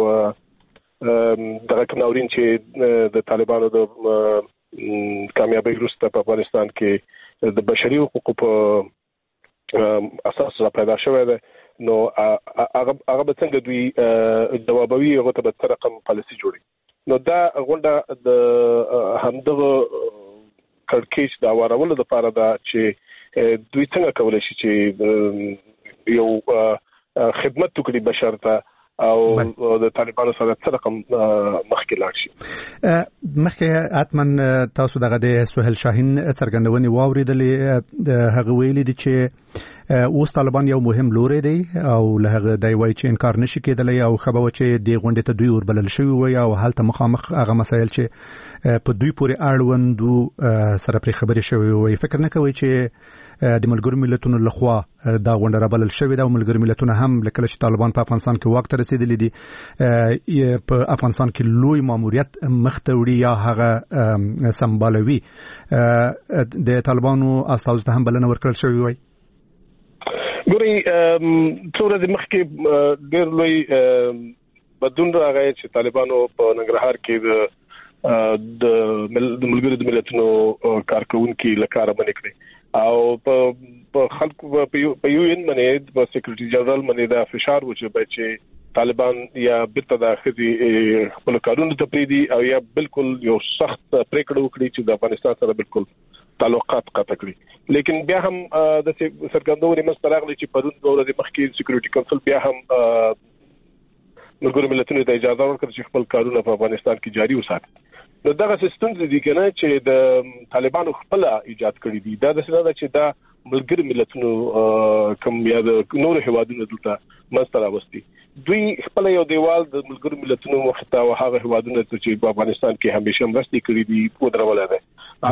Speaker 4: او دغه کناورین چې د طالبانو د کامیابی وروسته په افغانستان کې د بشري حقوقو په اساس را پیدا شوی دی نو هغه به څنګه دوی جوابوي هغه ته به رقم پالیسي جوړي. نو دا غونډه د همدغه کړکېچ د اورولو لپاره دا چې دوی څنګه کولای شي چې یو خدمت وکړي بشر ته او د طالبانو سره څه رقم مخکې لاړ شي.
Speaker 3: مخکې اتمن تاسو دغه د سهیل شاهین څرګندونې واوریدلې هغه ویلي دي چې اوس طالبان یو مهم لوري دی او له هغه دی وایي چې انکار نشي کېدلی او خبره چې د غونډې ته دوی وربلل شوی وي او هلته مخامخ هغه مسایل چې په دوی پورې اړوند سره پرې خبرې شوی وي. فکر نه کوي چې د ملګرو ملتونو لخوا دا غونډه رابلل شوې ده او ملګرو ملتونه هم لکه چې طالبان په افغانستان کې واک ته رسیدلي دي په افغانستان کې لوی ماموریت مخته وړي یا هغه سمبالوي د طالبانو استازو ته هم بلنه ورکړل شوې وي.
Speaker 4: ګوري څو ورځې مخکې ډېر لوی بدلون راغی چې طالبانو په ننګرهار کې د ملګرو ملتونو کارکونکو لکاره باندې کړی او په خلکو په یو ان باندې په سیکریټری جنرال باندې دا فشار و چې طالبان یا بیرته د خځې خپل کارونو ته پریدي او یا بالکل یو سخت پریکړه وکړي چې د افغانستان سره بالکل تعلقات قطع کړي. لیکن بیا هم د سرګندوري مستراغلي چې پرون ورځ مخکې سکیورټي کونسل بیا هم ملګرو ملتونو ته اجازه ورکړه چې خپل کارونه په افغانستان کې جاري وساتي. نو دغه سیستم دي کنه چې د طالبانو خپل ایجاد کړی دي دا د څه چې دا ملګرو ملتونو کوم یا د نور هیوادونو دلته مستر اوستي دوی خپل یو دیوال د ملګرو ملتونو مخته او هغه هیوادونو چې په افغانستان کې همیشه مرستې کړې دي په درولای دي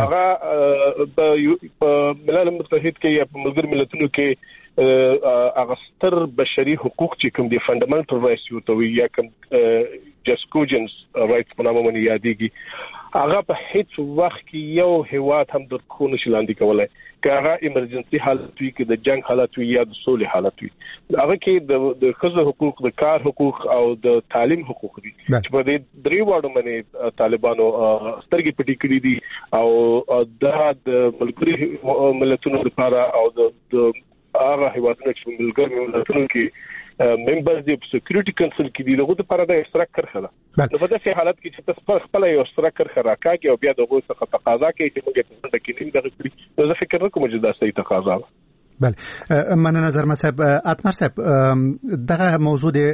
Speaker 4: هغه په ملل متحد کې یا په ملګرو ملتونو کې اغستر بشري حقوق چې کوم دي فندامنټل رائټس یو ته یا کوم جسکوجنز رائټس په نامه باندې یادېږي هغه په هیڅ وخت کې یو هیواد هم د خو نشي لاندې کولای که هغه ایمرجنسي حالت وي کې د جنگ حالت وي یا د سولې حالت وي هغه کې د خزو حقوق د کار حقوق او د تعلیم حقوق دي چې په دې درې واړو باندې طالبانو سترګې پټې کړې دي او دا د ملګرو ملتونو لپاره او د هغه هیوادونو چې ملګرو ملتونو کې ممبرز دی سکیورټي کونسل کې دي دغه لپاره د اشتراک کرخه ده نو په داسې حالت کې چې تاسو خپل یو اشتراک کرخه راکاږي او بیا دغه څخه تقاضا کوي چې موږ ته کې دغه کړی نو زه فکر کوم چې دا صحیح تقاضا ده.
Speaker 3: بله مننه زرمه صاحب. اتمر صاحب دغه موضوع دی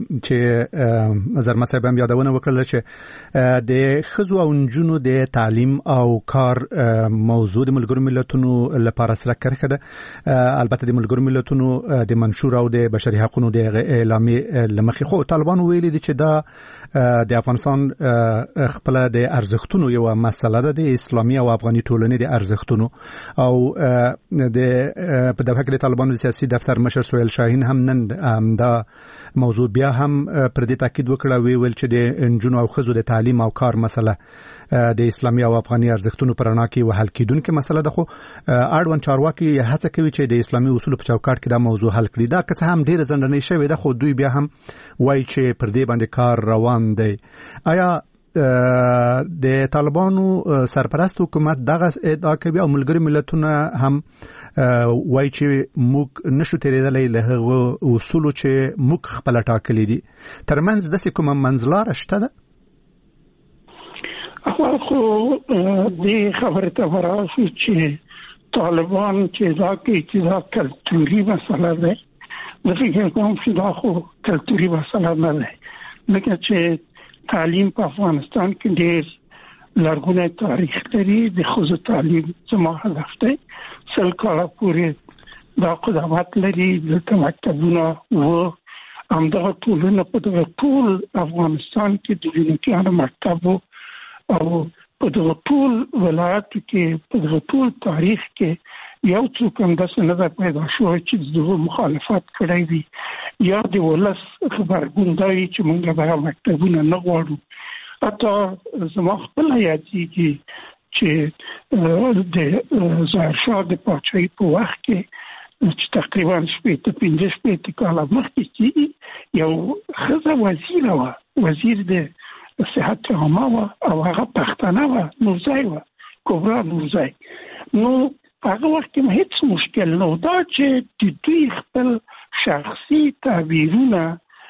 Speaker 3: چې زرمه صاحب هم یادونه وکړه چې د خزو او نجونو د تعلیم او کار موضوع د ملګرو ملتونو لپاره سره کرخه ده. البته د ملګرو ملتونو د منشور او د بشري حقوقو د اعلامیه لمخې خو طالبان ویلي دي چې دا د افغانستان خپل د ارزښتونو یو مسله ده د اسلامي او افغاني ټولنې د ارزښتونو او د په دغه کې د طالبانو سیاسي دفتر مشر سهیل شاهین هم نن دا موضوع بیا هم پر دې تاکید وکړ ویل چې د انجونو او خزو د تعلیم او کار مسله د اسلامي او افغاني ارزښتونو پر رڼا کې وحل کیدونکې مسله ده خو اړوند چارواکي هڅه کوي چې د اسلامي اصول په چوکاټ کې دا موضوع حل کړي. دا که هم ډېر ځنډنې شوې ده خو دوی بیا هم وایي چې پر دې باندې کار روان دی. آیا د طالبانو سرپرست حکومت دغه ادعا کوي او ملګري ملتونه هم وایي چې موږ نشو تیریدلی له هغو اصولو چې موږ خپله ټاکلي دي ترمنځ داسې کومه منځلاره شته ده؟
Speaker 9: اول خو دې خبرې ته به راشو چې طالبان چې دا کوي چې دا کلتوري مسله ده زه فکر کوم چې دا خو کلتوري مسله نه ده لکه چې تعلیم په افغانستان کې ډېر لرغونی تاریخ لري. د ښځو تعلیم زما هدف دی. 100 کاله پورې دا قدامت لري. دلته مکتبونه و همدغه ټولنه په دغه ټول افغانستان کې د یونیکانو مکتب او په دغه ټول ولایتو کې په دغه ټول تاریخ کې یو څوک هم داسې نه ده پیدا شوی چې دغه مخالفت کړی وي یا د ولس خبرګون دا وي چې موږ دغه مکتبونه نه غواړو. حتی زما خپل یادېږي چې د ظاهرشاه د پاچاهۍ په وخت کې چې تقریبا 15 کاله مخکې چې یو ښځه وزیره وه، وزیر د صحت عامه وه او هغه پښتنه وه، نورزی وه، کبرا نورزی. نو هغه وخت کې هیڅ مشکل نه و. دا چې د دوی خپل شخصي تعبیرونه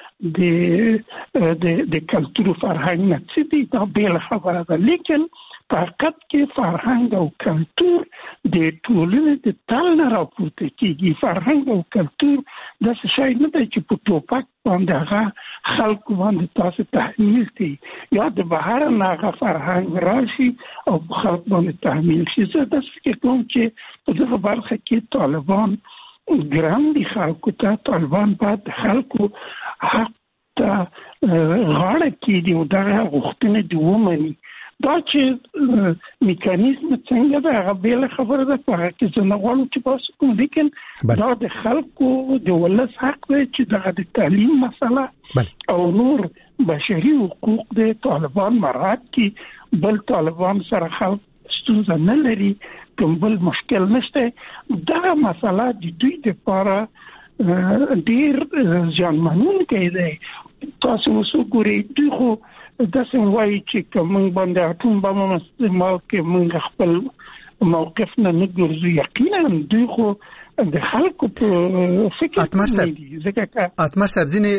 Speaker 9: د کلتور او فرهنګ نه څه دي دا بل خبره ده، لیکن په حقیقت کې فرهنګ او کلتور د ټولنې د تل نه راپورته کیږي. فرهنګ او کلتور داسې شی نه دی چې په ټوپک باندې هغه خلکو باندې تاسو تحمیل کړي یا د بهر نه هغه فرهنګ راشي او په خلک باندې تحمیل شي. زه داسې فکر کوم چې په دغه برخه کې طالبان ګران دي خلکو ته. طالبان باید خلکو حق ته غاړه کېږدي او دغه غوښتنې دې ومني. دا چې میکانیزم څنګه ده هغه بل خبره ده، په هغه کې زه نه غواړم چې بحث کوم، لیکن دا د خلکو د ولس حق دی چې دغه د تعلیم مسله او نور بشري حقوق د طالبان مراعات کړي. بل طالبان سره خلک ستونزه نه لري، کوم بل مشکل نشته. دغه مسله د دوی لپاره ډیر زیانمنونکی دی. تاسو وګورئ دوی خو داسې وایي چې موږ باندې اټوم بم استعمال کې موږ خپل موقف نه ګرځو. یقینا دوی خو د خلکو په فکر کې دي. ځکه
Speaker 3: اتمر صاحب ځینې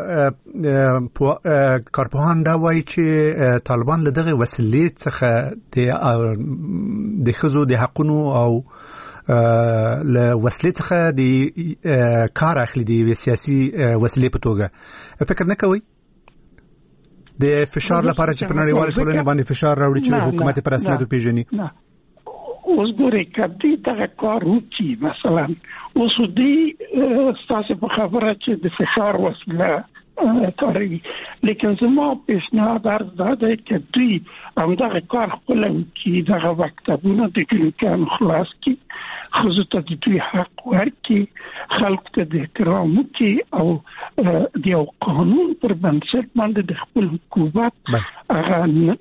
Speaker 3: کارپوهان دا وایي چې طالبان له دغه وسیلې څخه د ښځو د حقونو او له وسیلې څخه د کار اخلي، د سیاسي وسیلې په توګه. فکر نه کوي د فشار لپاره چې په نړیواله ټولنه باندې فشار راوړي چې حکومت پر رسمیت وپیژني؟
Speaker 9: اوس ګورئ کدی دغه کار وکړي، مثلا اوس دوی ستاسو په خبره چې د فشار وسیله کاروي، لیکن زما پیشنهاد دا دی چې دوی همدغه کار خپل وکړي، دغه مکتبونه د کلیکانو خلاص کړي، ښځو ته د دوی حق ورکړي، خلکو ته د احترام وکړي او د یو قانون پر بنسټ باندې د خپل حکومت هغه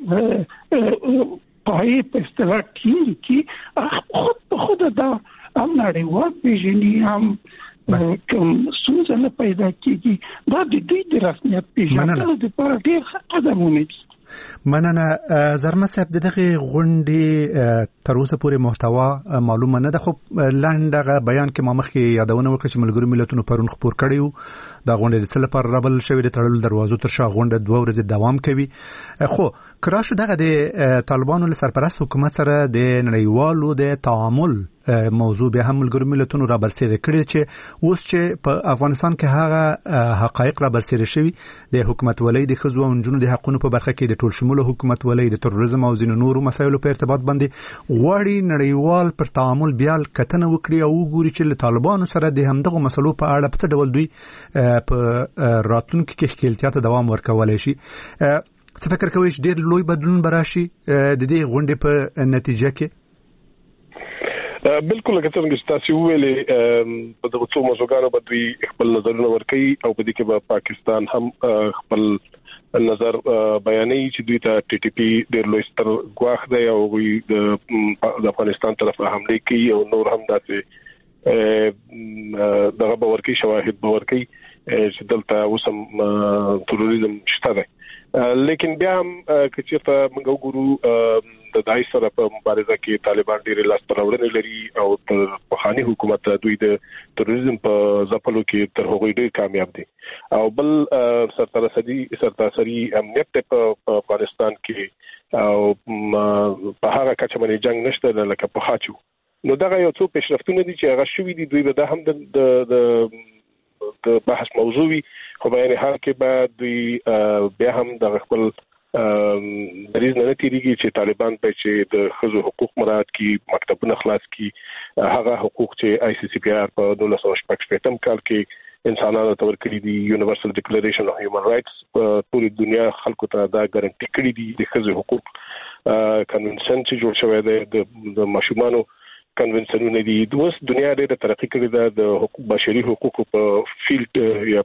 Speaker 9: پای په اصطلاح کې خود په خود دا هم نړیوال پیژني، هم کوم ستونزه نه پیدا کیږي. دا د دوی د رسمیت پیژندلو لپاره ډېر ښه قدمونه دي.
Speaker 3: مننه. زرمه صاحب دغه غونډې تر اوسه پورې محتوا معلومه نه ده، خو لنډغه بیان کې ما مخکې یادونه وکړه چې ملګرو ملتونو پرون خبر کړیو دا غونډه د څه لپاره رابل شوې، د تړلو دروازو تر شا غونډه 2 ورځې دوام کوي. خو کراشو دغه د طالبانو له سرپرست حکومت سره د نړیوالو د تعامل موضوع به هم ملګرو ملتونو را برسېره کړی چې اوس چې په افغانستان کې هغه حقایق را برسېره شوي د حکومت ولې د ښځو او نجونو د حقوقو په برخه کې د ټول شموله حکومت ولې د تروریزم او ځینو نورو مسایلو په ارتباط باندې غواړي نړیوال پر تعامل بیا کتنه وکړي او وګوري چې له طالبانو سره د همدغه مسلو په اړه په څه ډول دوی په راتلونکي کې خپلتیا ته دوام ورکولای شي. څه فکر کوئ چې ډېر لوی بدلون براشي د دې غونډې په نتیجه کې؟
Speaker 4: بالکل لکه څنګه چې تاسو ویلې په دغه څو موضوعاتو باندې خپل نظرونه ورکړي او په دې کې به پاکستان هم خپل نظر بیانوي چې دوی ته ټي ټي پی ډېر لوی ستر ګواښ دی او د افغانستان طرف حمله کوي او نور هم داسې دغه باور کوي شواهد باور کوي چې دلته اوسم تروریزم شته دی. لیکن بیا هم کچېرته موږ وګورو د دای سره په مبارزه کې طالبان ډېر لاس راوړنې لري او تر پخوانی حکومت دوی د تروریزم په ځپلو کې تر هغه ډېر کامیاب دي او بل سرتاسري امنیت په افغانستان کې او په هغه کچه باندې جنگ نشته لکه په خاچو. نو دغه یو څو پیشرفتونه دي چې هغه شوي دي، دوی به دا هم د بحث موضوع وي، خو په یعنی حال کې به دوی بیا هم د خپل دریز نه تیریږي چې طالبان په چې د خزو حقوق مراعات کی مکتبونه خلاص کی هغه حقوق چې آی سی سی پی آر په 1988 کال کې انسانانو ته ورکړي دي یونیورسل ډیکلریشن اف هیومن رائټس ټول دنیا خلکو ته دا ګارانټي کړی دي د خزو حقوق کنونشن چې جوړ شوی دی د ماشومانو کنونشنونه دي اوس دنیا ډېره ترقی کړې ده د حقوق بشري حقوقو په فیلډ یا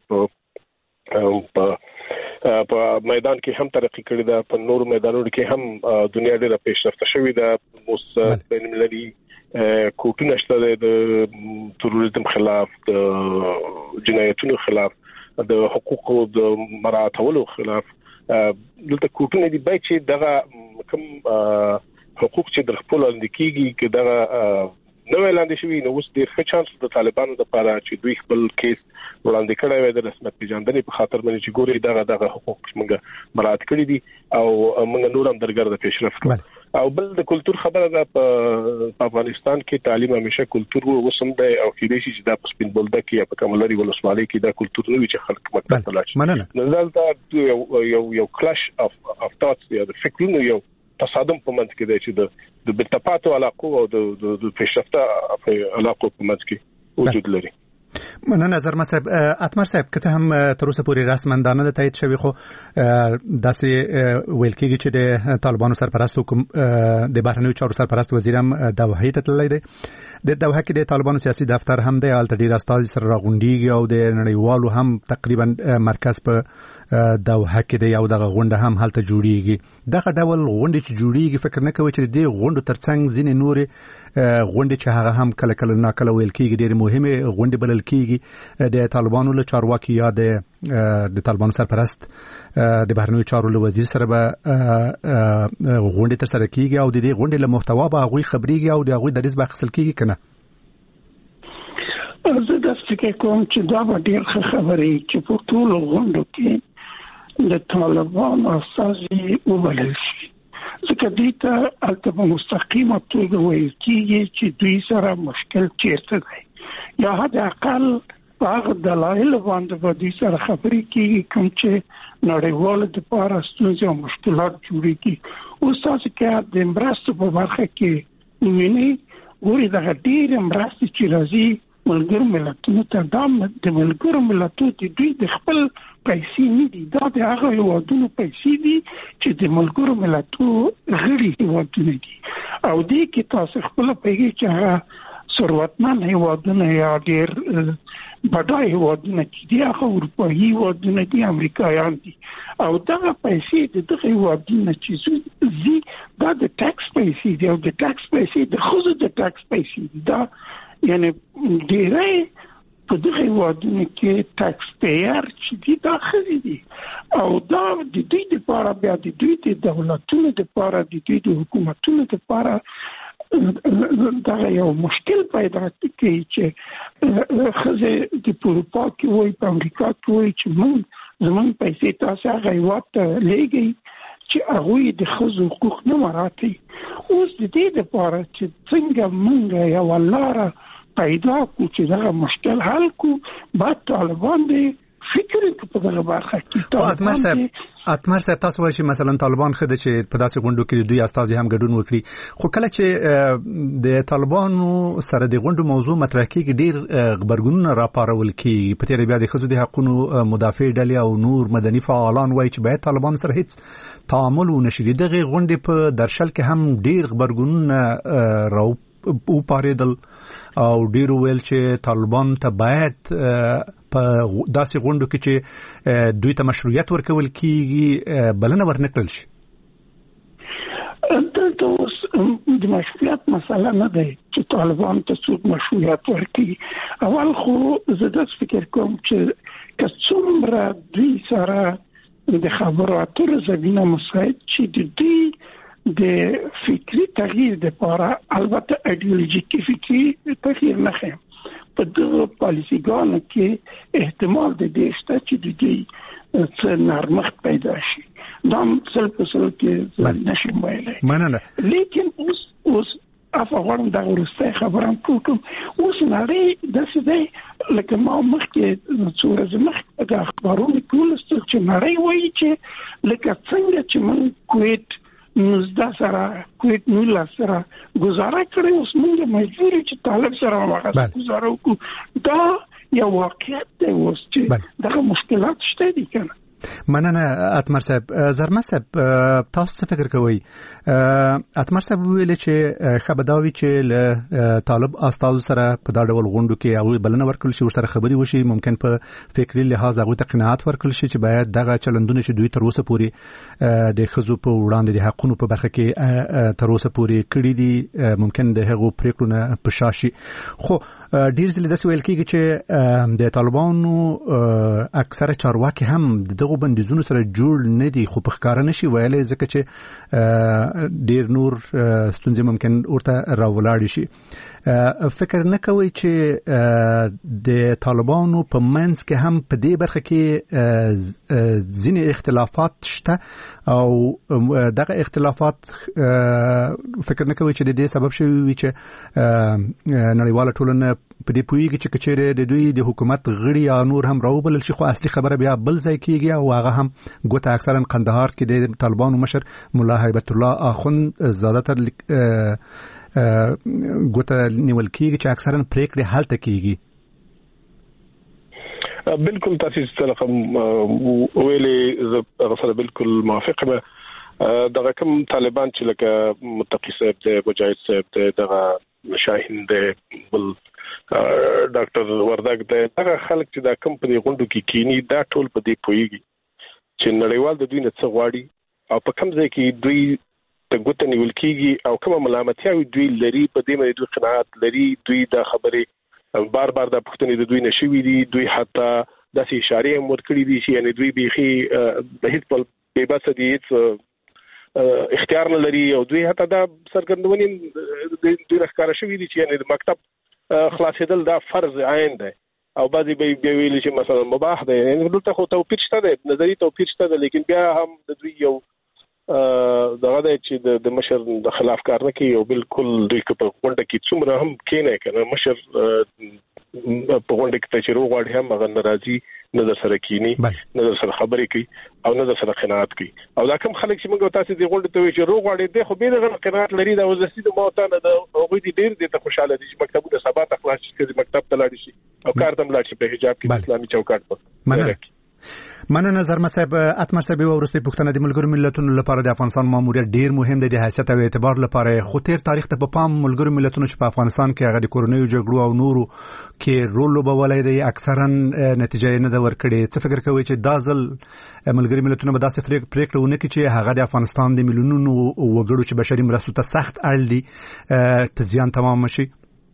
Speaker 4: په میدان کې هم ترقی کړې ده په نور میدانونو کې هم دنیا ډېره پیشرفته شوې ده اوس بین المللي کوټونه شته د تروریزم خلاف د جنایتونو خلاف د حقوقو د مراعاتولو خلاف دلته کوټونه دي باید چې دغه کوم حقوق چې د خپل اندکیږي کې دغه نو وړاندې شوی نو اوس ډېر ښه چانس د طالبانو لپاره چې دوی خپل کیس وړاندې کړی وي د رسمیت پیژندنې په خاطر باندې چې ګوري دغه حقوق موږ مراعات کړی دي او موږ نور هم درګرده پیشرفت او بل د کلچر خبره ده په افغانستان کې تعلیم همیشه کلچر وسم دی او کېدای شي چې دا په سپین بولده کې یا په کملري ولسوالۍ کې دا کلچر نه وي چې خلک مکتب ته لاړ شي نو دلته یو کلاش اف ټاټس یا د فکرونو یو تصادم په منځ کې دی چې د بالتفاتو علاقو او د پیشرفته علاقو په منځ کې وجود لري.
Speaker 3: مننه نظر صاحب. اتمر صاحب که څه هم تر اوسه پورې رسمندانه د تایید شوی خو داسې ویل کېږي چې د طالبانو سرپرست حکوم د بهرنیو چارو سرپرست وزیر هم دوحه ته تللی دی. د دوحه کې د طالبانو سیاسي دفتر هم دی هلته ډېر استازي سره راغونډېږي او د نړیوالو هم تقریبا مرکز په دوحه کې دی او دغه غونډه هم هلته جوړیږي. دغه ډول غونډې چې جوړیږي فکر نه کوي چې د غونډو ترڅنګ ځینې نورې غونډې چې هغه هم کله کله ناکله ویل کېږي ډېرې مهمې غونډې بلل کېږي د طالبانو له چارواکي یا د طالبانو سرپرست د بهرنیو چارو له وزیر سره به غونډې ترسره کېږي او د دې غونډې له محتوا به هغوی خبرېږي او د هغوی دریځ به اخیستل کېږي که نه؟
Speaker 9: زه داسې فکر کوم چې دا به ډېر ښه خبرې چې په ټولو غونډو کې د طالبانو استازي وبلل شي ځکه دوی ته هلته په مستقیمه توګه ویل کېږي چې دوی سره مشکل چیرته دی یا حد اقل په هغه دلایلو باندې به دوی سره خبرې کېږي کوم چې نړیوالو دپاره ستونزې او مشکلات جوړېږي. اوس تاسو که د مرستو په برخه کې ووینئ ګورئ دغه ډېرې مرستې چې راځي ملګرو ملتونو ته دا د ملګرو ملتونو د دوی د خپل پیسې نه دي دا د هغه هیوادونو پیسې دي چې د ملګرو ملتونو غړي هیوادونه دي او دې کې تاسو خپل پیږي چې هغه ثروتمن هیوادونه یا ډېر بډای هیوادونه چې دي هغه اروپایي هیوادونه دي امریکایان دي او دغه پیسې د دغه هیوادونو چې زی دا د ټاکس پیسې دي او د ټاکس پیسې د خود د ټاکس پیسې دي دا یعنی ډیری په دغه هیوادونو کې ټاکس پییر چې دي داخلي دي او دا د دوی لپاره بیا د دوی د دولتونو لپاره د دوی د حکومتونو لپاره دا یو مشکل پیدا کوي چې خزه د اروپا کې وای په امریکا کې وای چې زمون پیسې تاسو هغه وخت لګي چې هغه د خزو حقوق نه مراعاتي. اوس د دې لپاره چې څنګه موږ یو لاره پیدا کو چې دا مشکل حل کو بعد طالبان دې فکر په دغه برخه کې
Speaker 3: اتمر صاحب تاسو وایي چې مثلا طالبان خده چې په داسې غونډو کې دوی استازي هم ګډون وکړي خو کله چې د طالبانو سره د غونډو موضوع مطرح کېږي ډېر غبرګونونه راپارول کېږي په تېره بیا د ښځو د حقونو مدافع ډلې او نور مدني فعالان وایي چې باید طالبانو سره هیڅ تعامل ونه شي. دغه غونډې په درشل کې هم ډېر غبرګونونه وپارېدل او ډېر ویل چې طالبان ته باید په داسې غونډو کې چې دوی ته مشروعیت ورکول کېږي بلنه ورنکړل شي.
Speaker 9: دلته اوس د مشروعیت مسله نه دی چې طالبان ته څوک مشروعیت ورکړي. اول خو زه داسې فکر کوم چې که څومره دوی سره د خبرو اترو زمینه مساعد چې د دوی د فکری تغییر لپاره البته ایدئولوژیکي فکری تغییر نه خیم په دغه پالیسیګانو کې احتمال د دې شته چې د دې څه نرمښت پیدا شي دا څل په څل کې نشي ویلای.
Speaker 3: مننه.
Speaker 9: لیکن اوس افغان د ورسته خبرم کوم اوس نړۍ داسې دی لکه ما مخکې څو ورځې مخکې د اخبارونو کې ولوستل چې نړۍ وایي چې لکه څنګه چې موږ کویت 19 سره کویت 19 سره گزاره کړې اوس موږ مجبور چې طالب سره واغه گزاره وکړو دا یو واقعیت دی اوس چې دغه مشکلات شته دي کنه.
Speaker 3: مننه اتمر صاحب. زرمه صاحب تاسو څه فکر کوئ؟ اتمر صاحب ویل چې خبرداوی چې له طالب استاد سره په دا ډول غونډو کې هغه بلنه ورکړل شي ورسره خبري وشي ممکن په فکری لحاظ هغه ته قناعت ورکړل شي چې باید دغه چلندونه چې دوی تر اوسه پورې د خزو په وړاندې د حقونو په برخه کې تر اوسه پورې کړی دي ممکن د هغو پریکړونه په شاشي. خو ډیر ځله د ویل کېږي چې د طالبانو اکثره چارواکي هم دغه بندیزونو سره جوړ نه دي خو په ښکار نشي ویلای ځکه چې ډیر نور ستونزې ممکن ورته راولاړ شي. فکر نه کوي چې د طالبانو په منځ کې هم په دې برخه کې ځینې اختلافات شته او دغه اختلافات فکر نه کوي چې د دې سبب شوی چې نړیواله ټولنه په دې پوهیږي چې کچېره د دوی د حکومت غړي یا نور هم راوبلل شي خو اصلي خبره بیا بل ځای کېږي او هغه هم ګوته اکثرا قندهار کې د طالبانو مشر مولا هیبت الله اخوند زاده تر ګوته نیول کېږي چې اکثرا پریکړې هلته کېږي.
Speaker 4: بالکل تاسو سره ویلې زه سره بالکل موافق یم. دغه کوم طالبان چې لکه متقی صاحب دی مجاهد صاحب دی دغه شاهین دی بل ډاکټر وردګ دی دغه خلک چې دا کوم په دې غونډو کې کینی دا ټول په دې پوهیږي چې نړیوال د دوی نه څه غواړي او په کوم ځای کې دوی ته ګوته نیول کېږي او کومه ملامتیا دوی لري په دې باندې دوی قناعت لري. دوی دا خبرې بار بار د پښتنې د دوی نشوي دي. دوی حتی داسې اشارې هم ورکړي دي چې یعنی دوی بيخي د هیڅ په بې بس دي هیڅ اختیار نه لري او دوی حتی دا څرګندونې دوی راښکاره شوي دي چې یعنی د مکتب خلاصېدل دا فرض عین دی او بعضی به ویل چې مثلا مباح دی. یعنی دلته خو توپیر شته دی نظری توپیر شته دی لیکن بیا هم د دوی یو دغه دی چې د مشر د خلاف کار نه کوي او بالکل دوی په غونډه کې څومره هم کېنه کنه مشر په غونډه کې چې روغ واړي هم هغه ناراضي نظر سره کینی نظر سره خبرې کوي او نظر سره قناعت کوي او دا کوم خلک چې موږ تاسو د غونډه ته وی چې روغ واړي د خو به د قناعت لري دا وزسي د موتانه د هغه دي ډیر د خوشاله دي چې مکتبونه سبا ته خلاص شي مکتب ته لاړ شي او کار تم لاړ شي په حجاب کې اسلامي چوکاټ په
Speaker 3: مننه زرمه صاحب. اتمر صاحب ورسته پښتنه د ملګرو ملتونو لپاره د افغانستان ماموریت ډیر مهم دی د حیثیت او اعتبار لپاره خو تیر تاریخ ته په پام ملګرو ملتونو چې په افغانستان کې هغه د کورونی جګړو او نورو کې رول لوبولای دی اکثرا نتیجه نه دا ورکړي. څه فکر کوي چې دا ځل ملګرو ملتونو به داسې پریکړه ونه کړي چې هغه د افغانستان د ملیونونو وګړو چې بشري مرستو ته سخت اړ دي په زیان تمام شي؟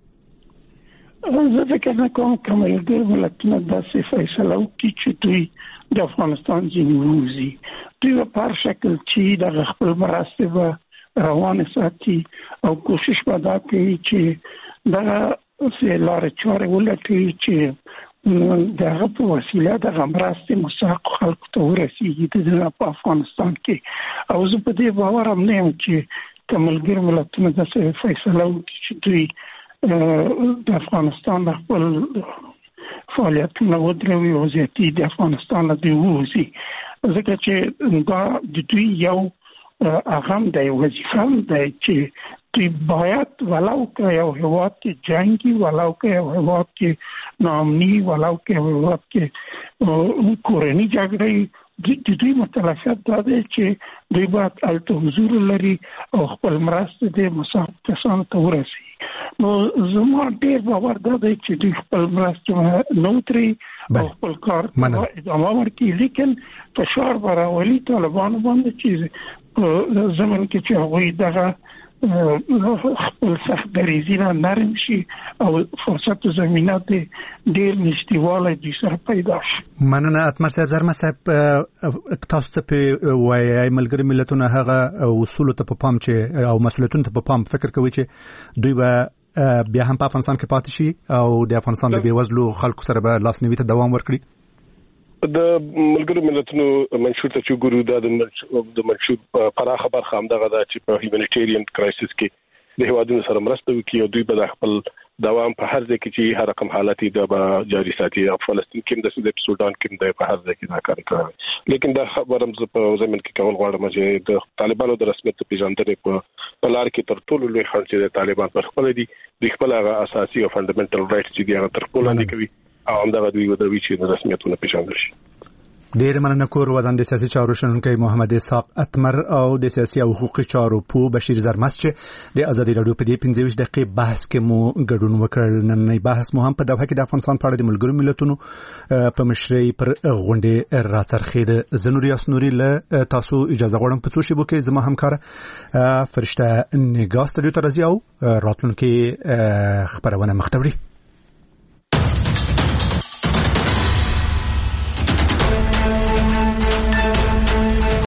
Speaker 9: زه فکر نه کوم چې ملګرو ملتونو داسې فیصله وکړي چې دوی د افغانستان ځینوزي دوی په هر شکل چې د خپل مرستې به روان ساتي او کوشش وکړي چې دا لاره چاره ولټي چې دغه په وسیله د مرستې مساق خلکو ته ورسیږي د افغانستان کې او زه په دې باور هم نه یم چې ملګرو ملتونو داسې فیصله وکړي چې دوی د افغانستان د خپل فعالیتونه ودروي او زیاتی د افغانستان له وځي ځکه چې دا د دوی یو اهم دی وظیفه دی چې دوی باید ولو که یو هیواد کې جنگي ولو که یو هیواد کې ناامني ولو که یو هیواد کې کورنۍ جګړې د دوی متلاشات دا دی چې دوی باید الته حضور لري او خپل مرسته د مساعد کسانو ته ورسي. نو زما ډیر باور دا دی چې دوی خپل مرسته نو تري او خپل کار ادامه ورکړي لیکن فشار براولي طالبانو باندې چې زمون کې چې هغوی دغه خپل سخت دریزي نه نرم شي او فرصت زمينه ډیر نشټیواله دي سره پیدا شي.
Speaker 3: مننه اتمر صاحب. زرمه صاحب تاسو په وایي ملګری ملتونه هغه اصول ته په پام چې او مسؤلیتونو ته په پام فکر کوي چې دوی به بیا هم په افغانستان کې پاتې شي او د افغانستان د بیوزلو خلکو سره به لاسنیوي ته دوام ورکړي.
Speaker 4: د ملګرو ملتونو منشور ته چې ګورو دا د منشور پراخه برخه هم دغه چې په هیومانیټیرین کرایسس کې د هیوادونو سره مرسته وکړي او دوی به خپل دوام په هر ځای کې چې هر رقم حالت د جاری ساتي او فلسطین کې د سودان کې په هر ځای کې دا کار کوي لیکن دا خبرم په زمين کې کول غواړم چې د طالبانو د رسمیت پیژندنې په لار کې تر ټولو لوی خنډ چې د طالبان په خپل دي د خپل اساسي او فندامنټل رائټس چې دی تر ټولو نه کوي او همدغه دوی ودروي چې د رسمیتونو پیژندل شي.
Speaker 3: ډیر مننه کور ودان د سیاسي چارو شنونکي محمد اسحاق اتمر او د سیاسي او حقوقي چارو په بشیر زرمس چې د ازادي رادیو په دې 15 دقیقې بحث کې مو ګډون وکړ. نن بحث مو هم په دغه کې د افغانستان په اړه د ملګرو ملتونو په مشرۍ پر غونډې راڅرخید. زنوریاس نوري له تاسو اجازه غواړم په څو شی بوکې زما همکار فرشته نگاه ستړي تر ازیاو راتلونکي خبرونه مختوري